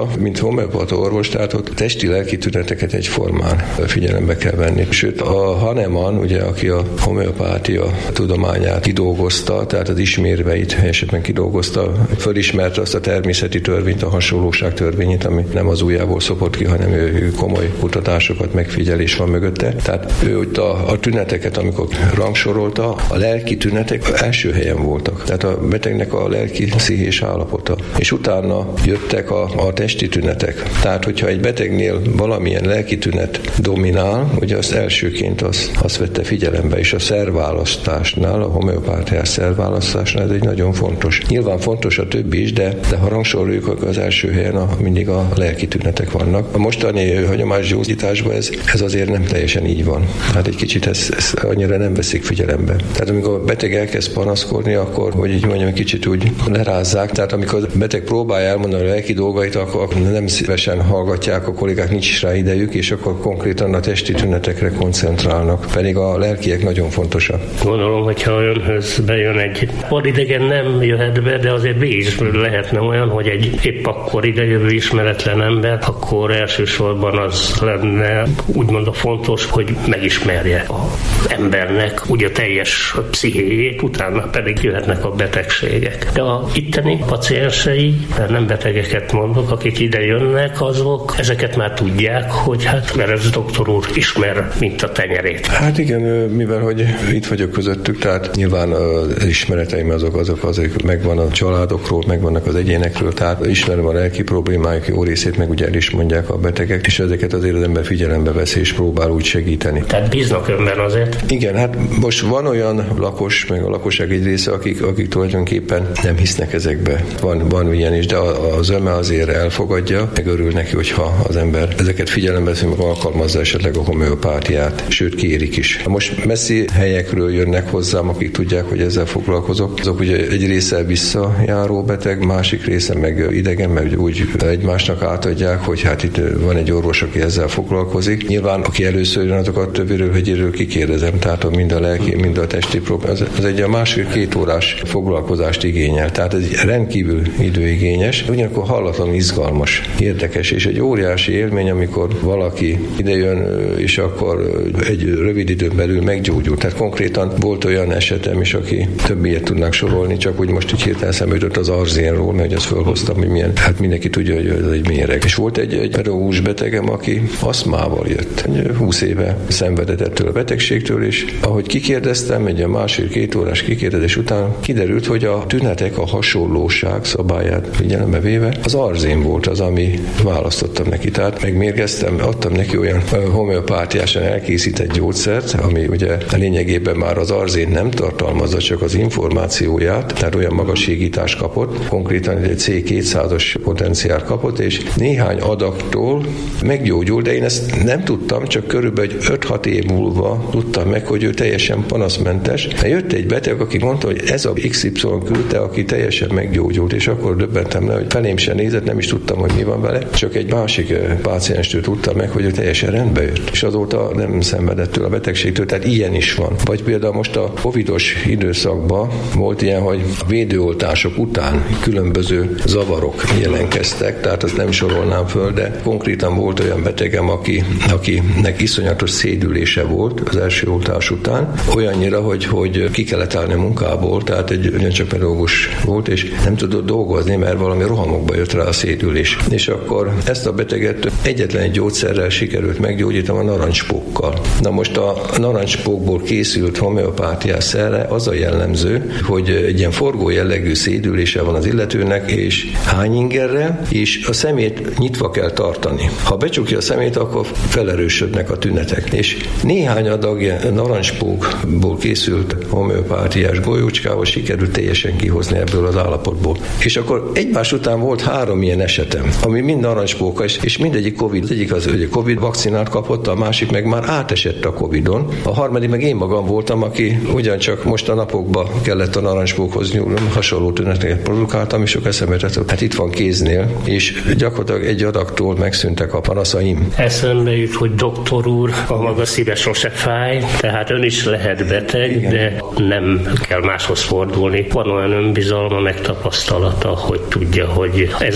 mondta, mint homeopata orvos, tehát ott testi-lelki tüneteket egyformán figyelembe kell venni. Sőt, a Hahnemann, ugye, aki a homeopátia tudományát kidolgozta, tehát az ismérveit helyesebben kidolgozta, fölismerte azt a természeti törvényt, a hasonlóság törvényét, ami nem az ujjából szopott ki, hanem ő komoly kutatásokat, megfigyelés van mögötte. Tehát ő ott a, a tüneteket, amikor rangsorolta, a lelki tünetek első helyen voltak. Tehát a betegnek a lelki pszichés állapota. És utána jöttek a, a testi tünetek. Tehát, hogyha egy betegnél valamilyen lelki tünet dominál, ugye azt elsőként azt, azt vette figyelembe, és a szervválasztásnál, a homeopátiás szervválasztásnál ez egy nagyon fontos. Nyilván fontos a többi is, de, de ha rangsoroljuk, akkor az első helyen a, mindig a lelki tünetek vannak. A mostani hagyományos gyógyításban ez, ez azért nem teljesen így van. Hát egy kicsit ezt, ezt annyira nem veszik figyelembe. Tehát amikor a beteg elkezd panaszkodni, akkor, hogy így mondjam, kicsit úgy lerázzák. Tehát amikor a beteg próbálja elmondani a lelki dolgait, akkor nem szívesen hallgatják, a kollégák, nincs is rá idejük, és akkor konkrétan a testi tünetekre koncentrálnak. Pedig a lelkiek nagyon fontosak. Gondolom, hogyha önhöz bejön egy vadidegen, nem jöhet be, de azért is lehetne olyan, hogy egy épp akkor idejövő ismeretlen ember, akkor elsősorban az lenne úgymond a fontos, hogy megismerje az embernek ugye a teljes pszichéjét, utána pedig jöhetnek a betegségek. De a itteni paciensei, nem betegeket mondok, akik ide jönnek, azok ezeket már tudják, hogy hát mert ez doktor úr ismer, mint a tenyerét. Hát igen, mivel hogy itt vagyok közöttük, tehát nyilván az ismereteim azok, azok, azok megvan a családokról, megvannak az egyénekről, tehát ismerem a lelki problémáik jó részét, meg ugye el is mondják a betegek, és ezeket azért az ember figyelembe veszi, és próbál úgy segíteni. Tehát bíznak önben azért? Igen, hát most van olyan lakos, meg a lakosság egy része, akik, akik tulajdonképpen nem hisznek ezekbe. Van, van ilyen is, de az öme azért elfogadja, meg örül neki, hogyha az ember ezeket figyelembe veszi, meg alkalmazza esetleg a homeopátiát, sőt kérik is. Most messzi helyekről jönnek hozzám, akik tudják, hogy ezzel foglalkozok. Azok ugye egy része visszajáró beteg, másik része meg idegen, meg úgy egymásnak átadják, hogy hát itt van egy orvos, aki ezzel foglalkozik. Nyilván, aki először jön, azokat többiről, hegyéről kikérdezem, tehát mind a lelki, mind a testi probléma. Az, az egy a másfél két órás foglalkozást igényel, tehát ez egy rendkívül időigényes, ugyanakkor hallatlanul izgalmas, érdekes, és egy óriási élmény, amikor valaki idejön, és akkor egy rövid időn belül meggyógyul. Tehát konkrétan volt olyan esetem is, aki több ilyet tudnánk sorolni, csak úgy most így hirtelen szembe jutott az arzénról, mert azt fölhoztam, hogy milyen, hát mindenki tudja, hogy ez egy méreg. És volt egy, egy pedagógus betegem, aki aszmával jött. húsz éve szenvedett ettől a betegségtől, és ahogy kikérdeztem, egy a másfél-két órás kikérdezés után kiderült, hogy a tünetek, a hasonlóság szabályát figyelembe véve az arzén volt az, ami választottam neki. Tehát megmérgeztem, adtam neki olyan homeopátiásan elkészített gyógyszert, ami ugye lényegében már az arzén nem tartalmazza, csak az információját, tehát olyan magas hígítást kapott, konkrétan egy cé kétszázas potenciál kapott, és néhány adagtól meggyógyult, de én ezt nem tudtam, csak körülbelül öt-hat év múlva tudtam meg, hogy ő teljesen panaszmentes. Jött egy beteg, aki mondta, hogy ez a iksz ipszilon küldte, aki teljesen meggyógyult, és akkor döbbentem le, hogy felém sem nézett, nem is tudtam, hogy mi van vele, csak egy másik pácienstől tudtam meg, hogy ő teljesen rendbe jött, és azóta nem szenvedettől a betegségtől, tehát ilyen is van. Vagy például most a covidos időszakban volt ilyen, hogy a védőoltások után különböző zavarok jelentkeztek, tehát azt nem sorolnám föl, de konkrétan volt olyan betegem, aki, akinek iszonyatos szédülése volt az első oltás után, olyannyira, hogy, hogy ki kellett állni a munkából, tehát egy ugyancsak pedagógus volt, és nem tudott dolgozni, mert valami rohamokba jött rá a szédülés. És akkor ezt a beteget egyetlen egy gyógyszerrel sikerült meggyógyítani, a narancspókkal. Na most a narancspókból készült homeopátiás szerre az a jellemző, hogy egy ilyen forgó jellegű szédülése van az illetőnek, és hány ingerre, és a szemét nyitva kell tartani. Ha becsukja a szemét, akkor felerősödnek a tünetek. És néhány adag narancspókból készült homeopátiás golyócskával sikerült teljesen kihozni ebből az állapotból. És akkor egymás után volt három ilyen esetem, ami mind narancspóka, és mindegyik Covid. Az egyik az, hogy Covid vakcinát kapott, a másik meg már átesett a Covidon. A harmadik meg én magam voltam, aki ugyancsak most a napokban kellett a narancspókhoz nyúlnom, hasonló tüneteket produkáltam, és sok eszembe jutott. Hát itt van kéznél, és gyakorlatilag egy adagtól megszűntek a panaszaim. Eszembe jut, hogy doktor úr, a maga szíve sose fáj, tehát ön is lehet beteg, igen, de nem kell máshoz fordulni. Van olyan önbizalma, meg tapasztalata, hogy tudja, hogy ezek a tünetek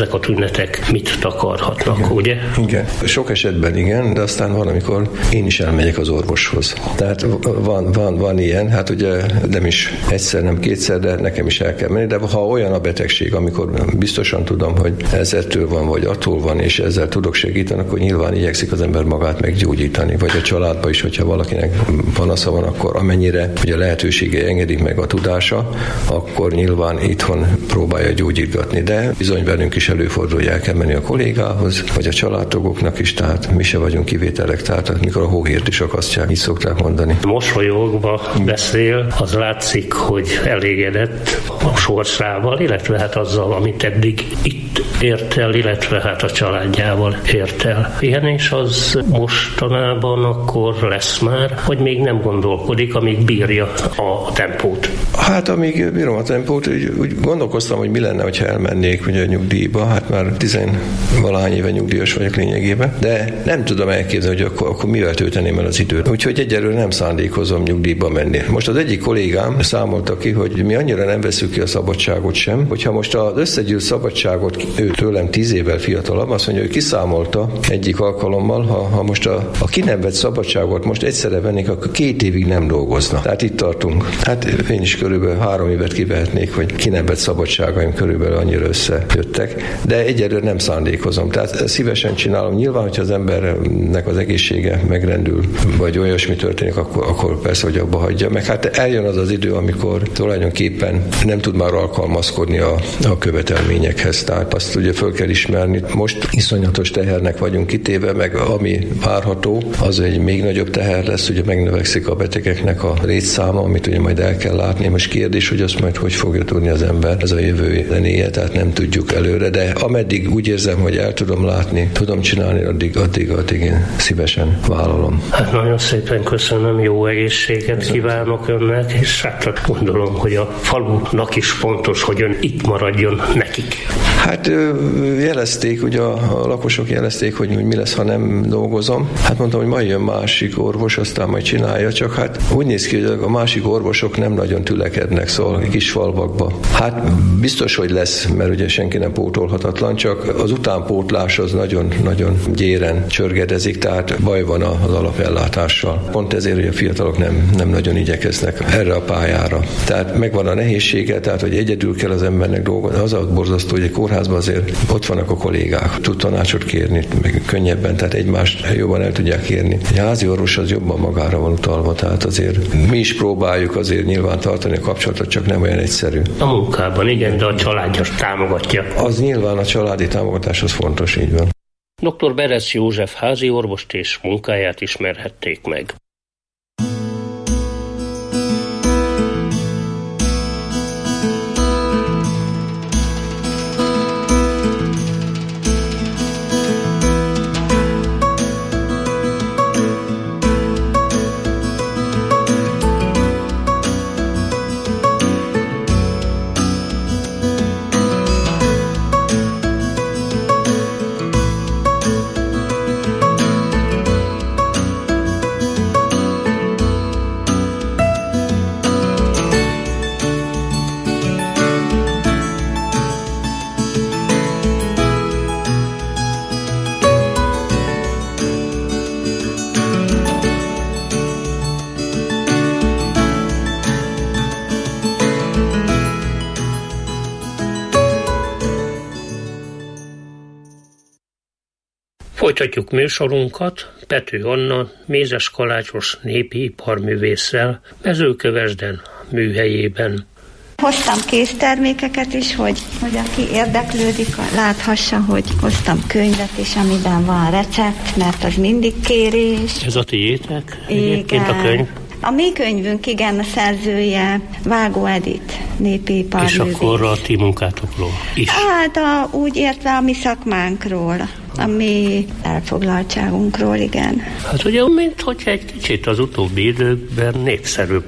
tünetek mit takarhatnak, igen. ugye? Igen. Sok esetben igen, de aztán valamikor én is elmegyek az orvoshoz. Tehát van, van, van ilyen, hát ugye nem is egyszer, nem kétszer, de nekem is el kell menni, de ha olyan a betegség, amikor biztosan tudom, hogy ez ettől van, vagy attól van, és ezzel tudok segíteni, akkor nyilván igyekszik az ember magát meggyógyítani, vagy a családban is, hogyha valakinek panasza van, akkor amennyire ugye lehetősége engedik meg a tudása, akkor nyilván itthon próbálja gyógyítgatni, de bizony velünk is előfordul, hogy el kell menni a kollégához, vagy a családtagoknak is, tehát mi se vagyunk kivételek, tehát mikor a hóhírt is akasztják, így szokták mondani. Mosolyogva beszél, az látszik, hogy elégedett a sorsával, illetve hát azzal, amit eddig itt ért el, illetve hát a családjával ért el. Igen, és az mostanában akkor lesz már, hogy még nem gondolkodik, amíg bírja a tempót? Hát amíg bírom a tempót, úgy, úgy gondolkoztam, hogy mi lenne, hogyha elmennék ugye a nyugdíjba, hát már tizenvalahány éve nyugdíjas vagyok lényegében, de nem tudom elképzelni, hogy akkor, akkor mivel tölteném el az időt. Úgyhogy egyelőre nem szándékozom nyugdíjba menni. Most az egyik kollégám számolta ki, hogy mi annyira nem veszük ki a szabadságot sem, hogyha most az összegyűlt szabadságot ő tőlem tíz évvel fiatalabb, azt mondja, hogy kiszámolta egyik alkalommal, ha, ha most a, a ki nem vett szabadságot most egyszerre vennék, akkor két évig nem dolgozna. Tehát itt tartunk. Hát én is körülbelül három évet kivehetnék, hogy ki nem vett szabadságaim körülbelül annyira összejöttek, de egyelőre nem szándékozom. Tehát szívesen csinálom. Nyilván, hogyha az embernek az egészsége megrendül, vagy olyasmi történik, akkor, akkor persze, hogy abba hagyja. Meg hát eljön az az idő, amikor tulajdonképpen nem tud már alkalmazkodni a, a követelményekhez. Tehát azt ugye föl kell ismerni. Most iszonyatos tehernek vagyunk kitéve, meg ami várható, az egy még nagyobb teher lesz, ugye megnövekszik a betegeknek a létszáma, amit ugye majd el kell látni. Most kérdés, hogy azt majd hogy fogja tudni az ember. Ez a jövő zenéje, tehát nem tudjuk előre, de ameddig úgy érzem, hogy el tudom látni, tudom csinálni, addig, addig, addig én szívesen vállalom. Hát nagyon szépen köszönöm, jó egészséget köszönöm. Kívánok önnek, és hát gondolom, hogy a falunak is fontos, hogy ön itt maradjon nekik. Hát jelezték, ugye a lakosok jelezték, hogy mi lesz, ha nem dolgozom. Hát mondtam, hogy majd jön másik orvos, aztán majd csinálja, csak hát úgy néz ki, hogy a másik orvosok nem nagyon tülekednek, szóval kis falvakba. Hát biztos, hogy lesz, mert ugye senki nem pótolhatatlan, csak az utánpótlás az nagyon-nagyon gyéren csörgedezik, tehát baj van az alapellátással. Pont ezért, hogy a fiatalok nem, nem nagyon igyekeznek erre a pályára. Tehát megvan a nehézsége, tehát hogy egyedül kell az embernek dolgozni. Az a borzasztó, hogy egy kórházban azért ott vannak a kollégák, tud tanácsot kérni, meg könnyebben, tehát egymást jobban el tudják kérni. Egy házi orvos az jobban magára van utalva, tehát azért mi is próbáljuk azért nyilván tartani a kapcsolatot, csak nem olyan egyszerű. A munkában, igen, de a családja támogatja. Az nyilván a családi támogatás az fontos, így van. doktor Beresz József házi orvost és munkáját ismerhették meg. Folytatjuk műsorunkat Pető Anna Mézes Kalácsos népi iparművésszel Mezőkövesden műhelyében. Hoztam késztermékeket is, hogy, hogy aki érdeklődik, láthassa, hogy hoztam könyvet is, amiben van recept, mert az mindig kérés. Ez a tiétek? Igen. A könyv? A mi könyvünk, igen, a szerzője Vágó Edith, népi iparművész. És akkor a ti munkátokról is? Hát a, úgy értve a mi szakmánkról, a mi elfoglaltságunkról, igen. Hát ugye, mint hogy egy kicsit az utóbbi időkben népszerűbb lett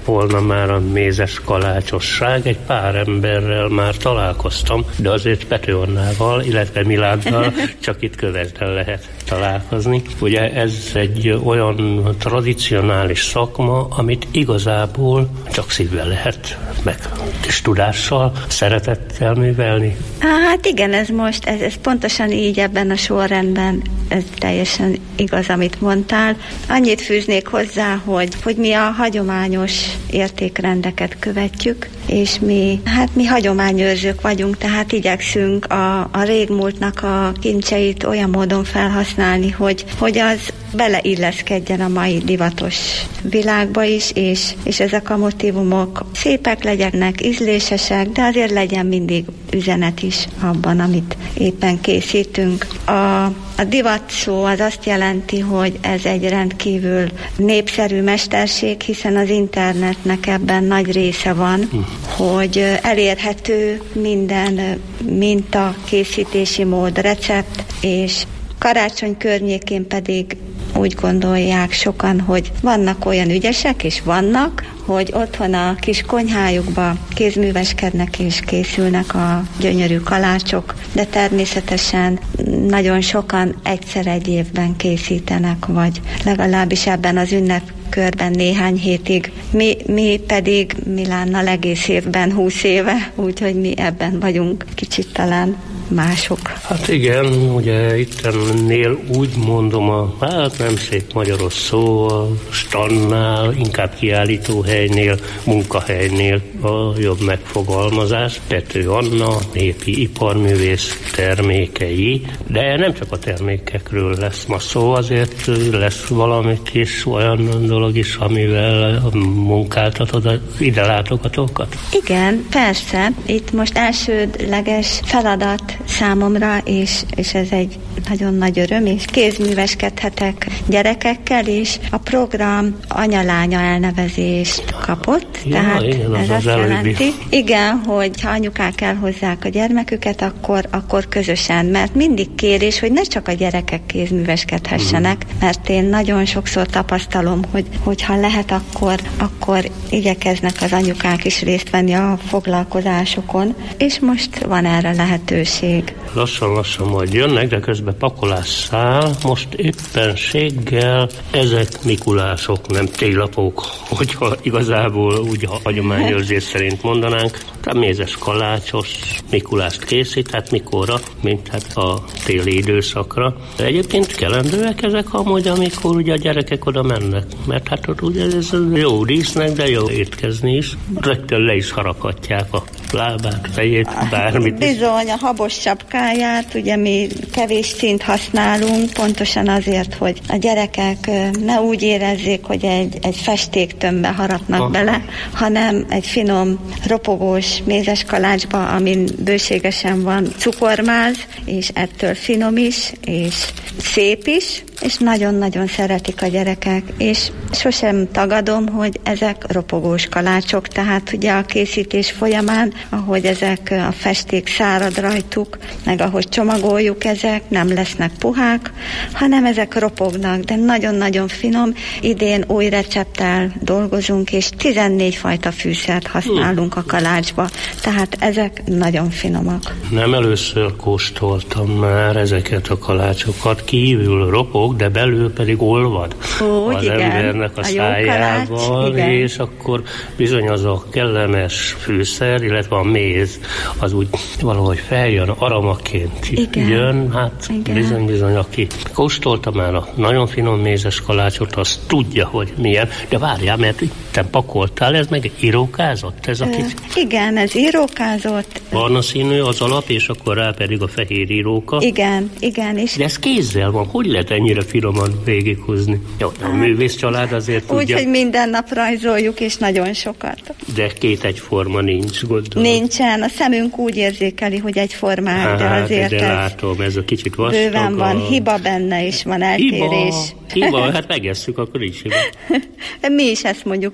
volna már a mézes kalácsosság. Egy pár emberrel már találkoztam, de azért Pető Annával, illetve Miláddal csak itt Kövesden lehet találkozni. Ugye ez egy olyan tradicionális szakma, amit igazából csak szívvel lehet, meg és tudással, szeretettel művelni. Hát igen, ez most, ez, ez pontosan így ebben a sorrendben, ez teljesen igaz, amit mondtál. Annyit fűznék hozzá, hogy, hogy mi a hagyományos értékrendeket követjük, és mi, hát mi hagyományőrzők vagyunk, tehát igyekszünk a, a régmúltnak a kincseit olyan módon felhasználni, hogy, hogy az beleilleszkedjen a mai divatos világba is, és, és ezek a motívumok szépek legyenek, ízlésesek, de azért legyen mindig üzenet is abban, amit éppen készítünk. A, a divat szó az azt jelenti, hogy ez egy rendkívül népszerű mesterség, hiszen az internetnek ebben nagy része van, hm. hogy elérhető minden minta, készítési mód, recept, és karácsony környékén pedig úgy gondolják sokan, hogy vannak olyan ügyesek, és vannak, hogy otthon a kis konyhájukba kézműveskednek és készülnek a gyönyörű kalácsok, de természetesen nagyon sokan egyszer egy évben készítenek, vagy legalábbis ebben az ünnepkörben néhány hétig. Mi, mi pedig Milánnal egész évben, húsz éve, úgyhogy mi ebben vagyunk kicsit talán mások. Hát igen, ugye ittennél úgy mondom, a, hát nem szép magyaros szó, a standnál, inkább kiállítóhelynél, munkahelynél a jobb megfogalmazás. Pető Anna, népi iparművész termékei, de nem csak a termékekről lesz ma szó, azért lesz valamit is, olyan dolog is, amivel munkáltatod az ide látogatókat? Igen, persze. Itt most elsődleges feladat számomra, és, és ez egy nagyon nagy öröm, és kézműveskedhetek gyerekekkel, és a program anya-lánya elnevezést kapott, ja, tehát igen, ez az azt az jelenti, igen, hogy ha anyukák elhozzák a gyermeküket, akkor, akkor közösen, mert mindig kérés, hogy ne csak a gyerekek kézműveskedhessenek, mm. mert én nagyon sokszor tapasztalom, hogy hogyha lehet, akkor, akkor igyekeznek az anyukák is részt venni a foglalkozásokon, és most van erre lehetőség. Lassan-lassan majd jönnek, de közben pakolás száll. Most éppenséggel ezek mikulások, nem télapok, hogyha igazából úgy a hagyományőrzés szerint mondanánk. A mézes kalácsos mikulást készít, hát mikorra, mint hát a téli időszakra. De egyébként kelendőek ezek amúgy, amikor ugye a gyerekek oda mennek. Mert hát ott ugye ez jó dísznek, de jó étkezni is. Rögtön le is haraphatják a lábát, fejét, bármit. Bizony, a habos sapkáját, ugye mi kevés színt használunk, pontosan azért, hogy a gyerekek ne úgy érezzék, hogy egy, egy festéktömbbe harapnak ha. bele, hanem egy finom, ropogós mézes kalácsba, amin bőségesen van cukormáz, és ettől finom is, és szép is, és nagyon-nagyon szeretik a gyerekek, és sosem tagadom, hogy ezek ropogós kalácsok, tehát ugye a készítés folyamán, ahogy ezek a festék szárad rajtuk, meg ahogy csomagoljuk, ezek nem lesznek puhák, hanem ezek ropognak, de nagyon-nagyon finom. Idén új recepttel dolgozunk, és tizennégy fajta fűszert használunk a kalácsba, tehát ezek nagyon finomak. Nem először kóstoltam már ezeket a kalácsokat, kívül ropog, de belül pedig olvad Ó, az igen, embernek a, a szájával, és akkor bizony az a kellemes fűszer, illetve a méz, az úgy valahogy feljön, aramaként igen. jön, hát bizony-bizony, aki kóstolta már a nagyon finom mézes kalácsot, az tudja, hogy milyen, de várjál, mert itten pakoltál, ez meg írókázott, ez a kicsit? Igen, ez írókázott. Barna színű az alap, és akkor rá pedig a fehér íróka. Igen, igen. És de ez kézzel van, hogy lehet ennyire finoman végighúzni? Jó, a művész család azért úgy, tudja. Úgy, hogy minden nap rajzoljuk, és nagyon sokat. De két egyforma nincs, gondolom. Nincsen, a szemünk úgy érzékeli, hogy egyformák, hát, de azért de látom, ez a kicsit vastag. Bőven van, hiba benne is, van eltérés. Hiba, hiba, hát megesszük, akkor is hiba. Mi is ezt mondjuk,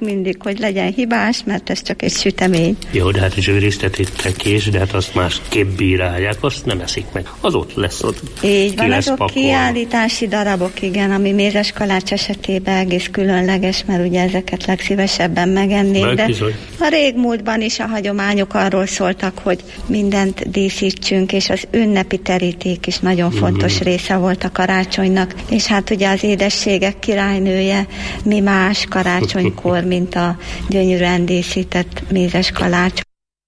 mindig, hogy legyen hibás, mert ez csak egy sütemény. Jó, de hát zsűriztetettek is, de hát azt másképp bírálják, azt nem eszik meg. Az ott lesz, ott így van, azok kiállítási darabok, igen, ami mézes kalács esetében egész különleges, mert ugye ezeket legszívesebben megennék, de bizony. A régmúltban is a hagyományok arról szóltak, hogy mindent díszítsünk, és az ünnepi teríték is nagyon fontos mm-hmm. része volt a karácsonynak, és hát ugye az édességek királynője, mi más karácsonykor, mint a gyönyörűen díszített mézes kalács.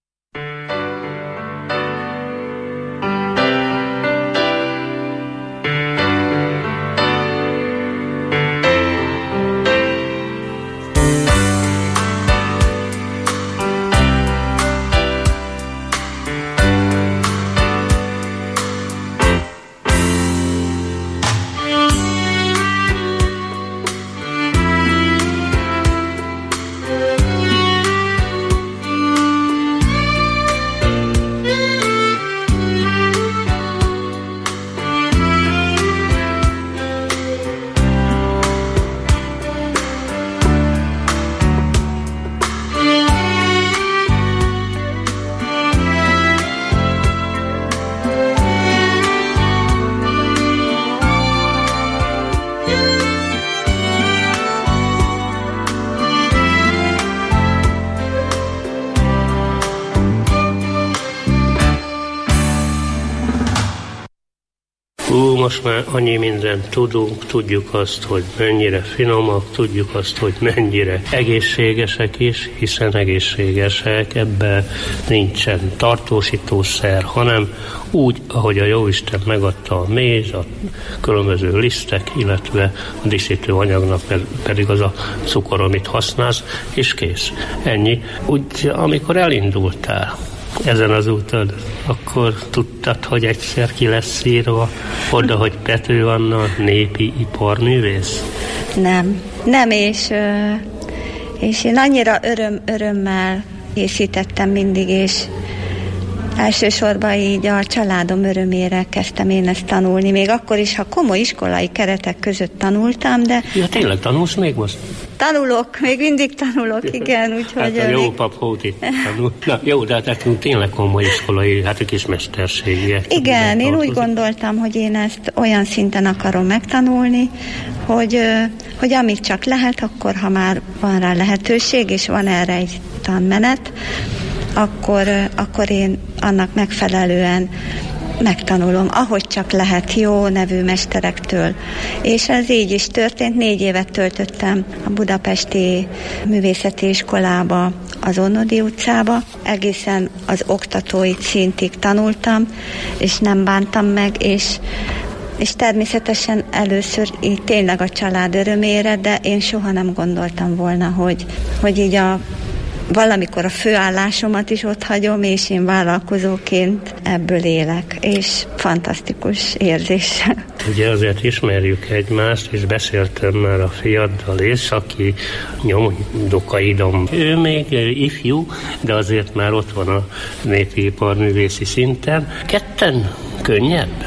Ú, most már annyi mindent tudunk, tudjuk azt, hogy mennyire finomak, tudjuk azt, hogy mennyire egészségesek is, hiszen egészségesek, ebben nincsen tartósítószer, hanem úgy, ahogy a Jóisten megadta a méz, a különböző lisztek, illetve a díszítő anyagnak pedig az a cukor, amit használsz, és kész. Ennyi. Úgy, amikor elindultál ezen az úton, akkor tudtad, hogy egyszer ki lesz írva oda, hogy Pető Anna népi iparművész? Nem. Nem, és, és én annyira öröm, örömmel készítettem mindig, és elsősorban így a családom örömére kezdtem én ezt tanulni, még akkor is, ha komoly iskolai keretek között tanultam, de... Ja, tényleg tanulsz még most? Tanulok, még mindig tanulok, igen, úgyhogy... Hát a jó pap Hóti tanul. Na jó, de hát tényleg komoly iskolai, hát kis mesterségiek. Igen, én úgy gondoltam, hogy én ezt olyan szinten akarom megtanulni, hogy, hogy amíg csak lehet, akkor ha már van rá lehetőség, és van erre egy tanmenet, akkor, akkor én annak megfelelően megtanulom, ahogy csak lehet, jó nevű mesterektől. És ez így is történt. Négy évet töltöttem a budapesti művészeti iskolába, az Onnodi utcába. Egészen az oktatói szintig tanultam, és nem bántam meg, és és természetesen először így tényleg a család örömére, de én soha nem gondoltam volna, hogy, hogy így a valamikor a főállásomat is ott hagyom, és én vállalkozóként ebből élek, és fantasztikus érzés. Ugye azért ismerjük egymást, és beszéltem már a fiaddal is, aki Nyomdokaidom. Ő még ifjú, de azért már ott van a népi iparművészi szinten. Ketten könnyebb?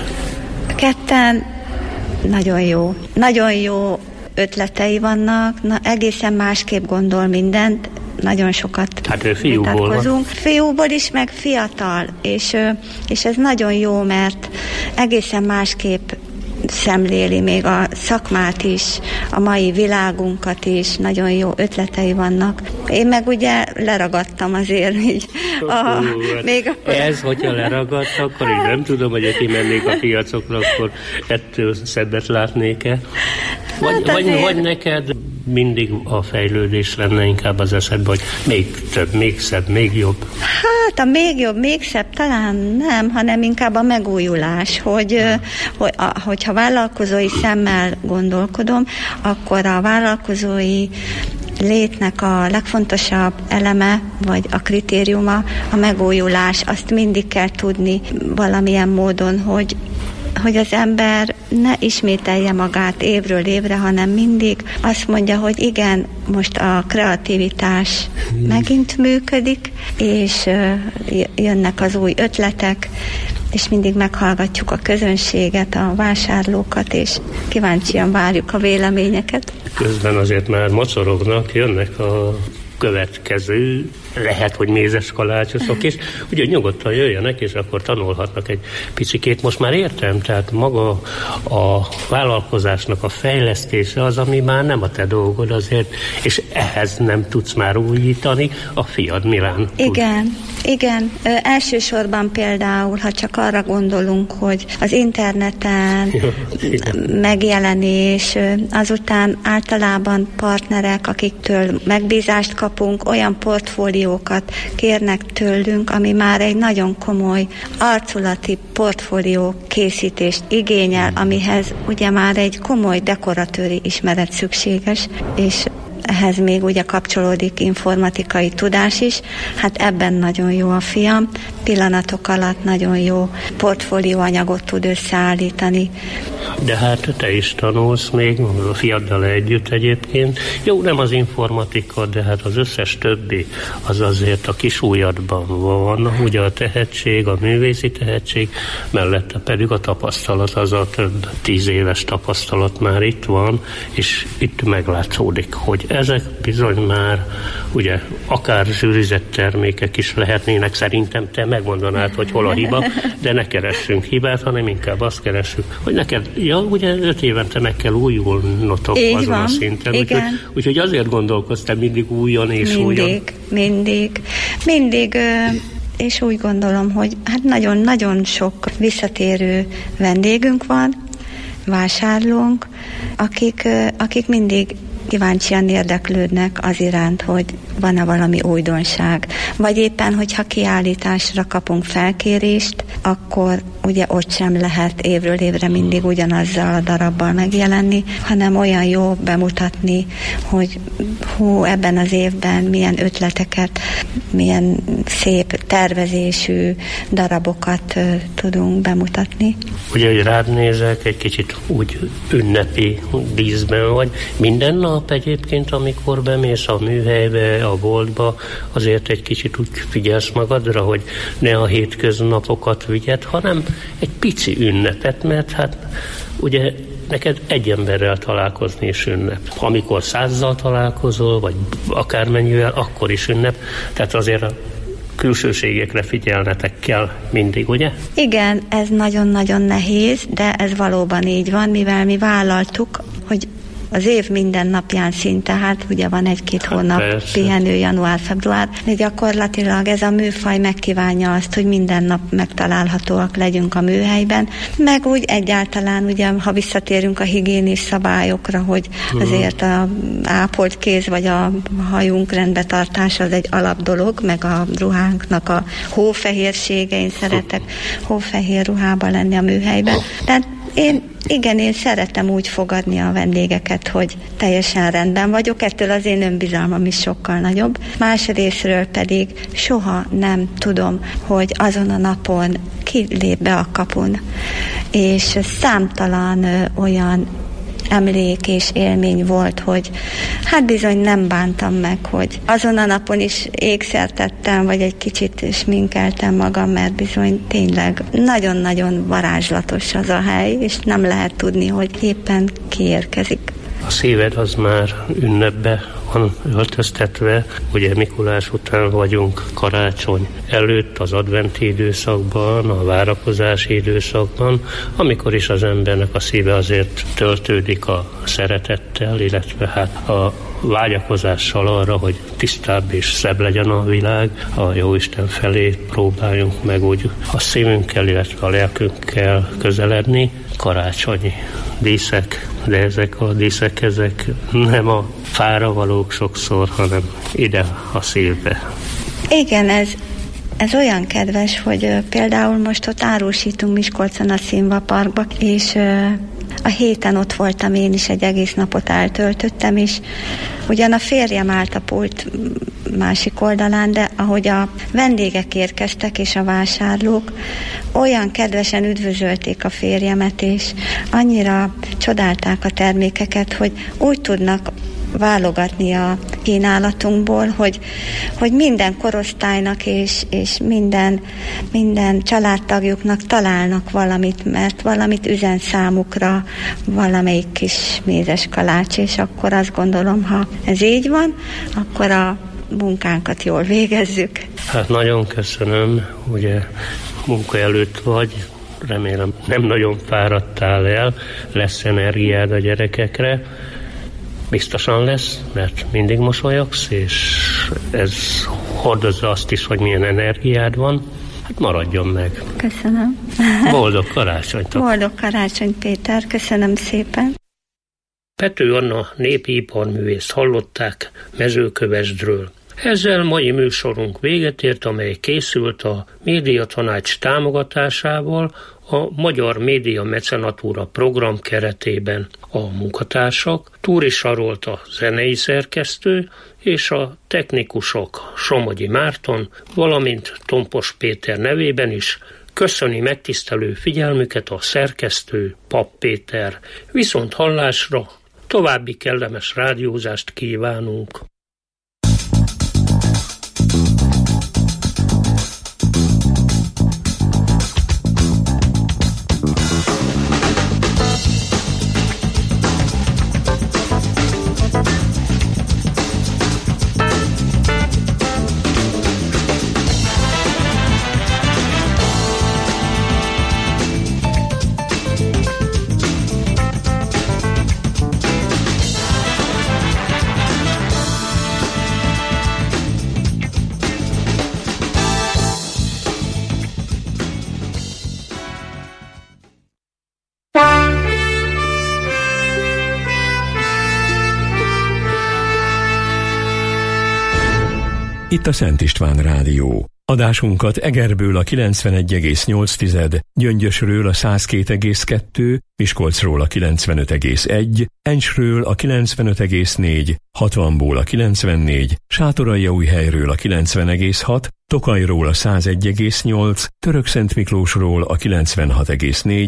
Ketten nagyon jó. Nagyon jó ötletei vannak, na, egészen másképp gondol mindent, nagyon sokat hát ő fiúból vitatkozunk. Fiúból is, meg fiatal, és, és ez nagyon jó, mert egészen másképp szemléli még a szakmát is, a mai világunkat is, nagyon jó ötletei vannak. Én meg ugye leragadtam azért így. A, Hú, még akkor... Ez, hogyha leragadt, akkor én nem tudom, hogy aki mennék a piacokra, akkor ettől szebbet látnék-e. Vagy, hát vagy, vagy neked mindig a fejlődés lenne inkább az eszedben, hogy még több, még szebb, még jobb? Hát a még jobb, még szebb talán nem, hanem inkább a megújulás, hogy, hmm. hogy a, hogyha vállalkozói szemmel gondolkodom, akkor a vállalkozói létnek a legfontosabb eleme, vagy a kritériuma a megújulás. Azt mindig kell tudni valamilyen módon, hogy hogy az ember ne ismételje magát évről évre, hanem mindig azt mondja, hogy igen, most a kreativitás megint működik, és jönnek az új ötletek, és mindig meghallgatjuk a közönséget, a vásárlókat, és kíváncsian várjuk a véleményeket. Közben azért már mocorognak, jönnek a következő, lehet, hogy mézes kalácsosok, és ugye nyugodtan jöjjenek, és akkor tanulhatnak egy picikét. Most már értem, tehát maga a vállalkozásnak a fejlesztése az, ami már nem a te dolgod azért, és ehhez nem tudsz már újítani, a fiad Milán. Igen, igen. Ö, elsősorban például, ha csak arra gondolunk, hogy az interneten megjelenés, azután általában partnerek, akiktől megbízást kapunk, olyan portfóliókat kérnek tőlünk, ami már egy nagyon komoly arculati portfólió készítést igényel, amihez ugye már egy komoly dekoratőri ismeret szükséges, és ehhez még ugye kapcsolódik informatikai tudás is. Hát ebben nagyon jó a fiam. Pillanatok alatt nagyon jó portfólióanyagot tud összeállítani. De hát te is tanulsz még, a fiaddal együtt egyébként. Jó, nem az informatika, de hát az összes többi az azért a kis ujjadban van. Ugye a tehetség, a művészi tehetség, mellette pedig a tapasztalat, az a több tíz éves tapasztalat már itt van, és itt meglátszódik, hogy ezek bizony már, ugye, akár zsűrizett termékek is lehetnének, szerintem te megmondanád, hogy hol a hiba, de ne keressünk hibát, hanem inkább azt keressük, hogy neked, ja, ugye öt évente meg kell újulnotok így azon van. A szinten, úgyhogy, úgyhogy azért gondolkoztam mindig újon és mindig, újon. Mindig, mindig, mindig, és úgy gondolom, hogy hát nagyon-nagyon sok visszatérő vendégünk van, vásárlónk, akik, akik mindig kíváncsian érdeklődnek az iránt, hogy van-e valami újdonság. Vagy éppen, hogyha kiállításra kapunk felkérést, akkor ugye ott sem lehet évről évre mindig ugyanazzal a darabbal megjelenni, hanem olyan jó bemutatni, hogy hú, ebben az évben milyen ötleteket, milyen szép tervezésű darabokat uh, tudunk bemutatni. Ugye, hogy rád nézek, egy kicsit úgy ünnepi díszben vagy. Minden nap egyébként, amikor bemész a műhelybe, a boltba, azért egy kicsit úgy figyelsz magadra, hogy ne a hétköznapokat vigyed, hanem egy pici ünnepet, mert hát ugye neked egy emberrel találkozni is ünnep. Amikor százzal találkozol, vagy akármennyivel, akkor is ünnep. Tehát azért a külsőségekre figyelnetek kell mindig, ugye? Igen, ez nagyon-nagyon nehéz, de ez valóban így van, mivel mi vállaltuk, hogy az év minden napján szinte, hát ugye van egy-két hát hónap persze. Pihenő, január-február, de gyakorlatilag ez a műfaj megkívánja azt, hogy minden nap megtalálhatóak legyünk a műhelyben, meg úgy egyáltalán, ugye, ha visszatérünk a higiénis szabályokra, hogy azért a ápolt kéz vagy a hajunk rendbetartása az egy alapdolog, meg a ruhánknak a hófehérsége, én szeretek hófehér ruhába lenni a műhelyben. Tehát én Igen, én szeretem úgy fogadni a vendégeket, hogy teljesen rendben vagyok, ettől az én önbizalmam is sokkal nagyobb. Másrészről pedig soha nem tudom, hogy azon a napon ki lép be a kapun. És számtalan ö, olyan emlék és élmény volt, hogy hát bizony nem bántam meg, hogy azon a napon is ékszertettem, vagy egy kicsit sminkeltem magam, mert bizony tényleg nagyon-nagyon varázslatos az a hely, és nem lehet tudni, hogy éppen kiérkezik. A szíved az már ünnepbe van öltöztetve, ugye Mikulás után vagyunk, karácsony előtt, az adventi időszakban, a várakozási időszakban, amikor is az embernek a szíve azért töltődik a szeretettel, illetve hát a vágyakozással arra, hogy tisztább és szebb legyen a világ, a Jóisten felé próbáljunk meg úgy a szívünkkel, illetve a lelkünkkel közeledni. Karácsonyi díszek, de ezek a díszek, ezek nem a fára valók sokszor, hanem ide a szívbe. Igen, ez, ez olyan kedves, hogy uh, például most ott árusítunk Miskolcon a Színva Parkba, és uh, a héten ott voltam én is, egy egész napot eltöltöttem, és ugyan a férjem állt a pult másik oldalán, de ahogy a vendégek érkeztek és a vásárlók, olyan kedvesen üdvözölték a férjemet, és annyira csodálták a termékeket, hogy úgy tudnak válogatni a kínálatunkból, hogy, hogy minden korosztálynak és, és minden, minden családtagjuknak találnak valamit, mert valamit üzen számukra valamelyik kis mézes kalács, és akkor azt gondolom, ha ez így van, akkor a munkánkat jól végezzük. Hát nagyon köszönöm, ugye munka előtt vagy, remélem nem nagyon fáradtál el, lesz energiád a gyerekekre, biztosan lesz, mert mindig mosolyogsz, és ez hordozza azt is, hogy milyen energiád van, hát maradjon meg. Köszönöm. Boldog karácsonyt! Boldog karácsony, Péter, köszönöm szépen. Pető Anna népi iparművészt hallották Mezőkövesdről. Ezzel mai műsorunk véget ért, amely készült a Médiatanács támogatásával a Magyar Média Mecenatúra program keretében. A munkatársak Túri Sarolt a zenei szerkesztő és a technikusok Somogyi Márton, valamint Tompos Péter nevében is köszöni megtisztelő figyelmüket a szerkesztő Papp Péter. Viszont hallásra, további kellemes rádiózást kívánunk! Itt a Szent István Rádió. Adásunkat Egerből a kilencvenegy egész nyolc, Gyöngyösről a száz két egész kettő, Miskolcról a kilencvenöt egész egy, Encsről a kilencvenöt egész négy, hatvanból a kilencvennégy, Sátoraljaújhelyről a kilencven egész hat, Tokajról a száz egy egész nyolc, Törökszentmiklósról a kilencvenhat egész négy,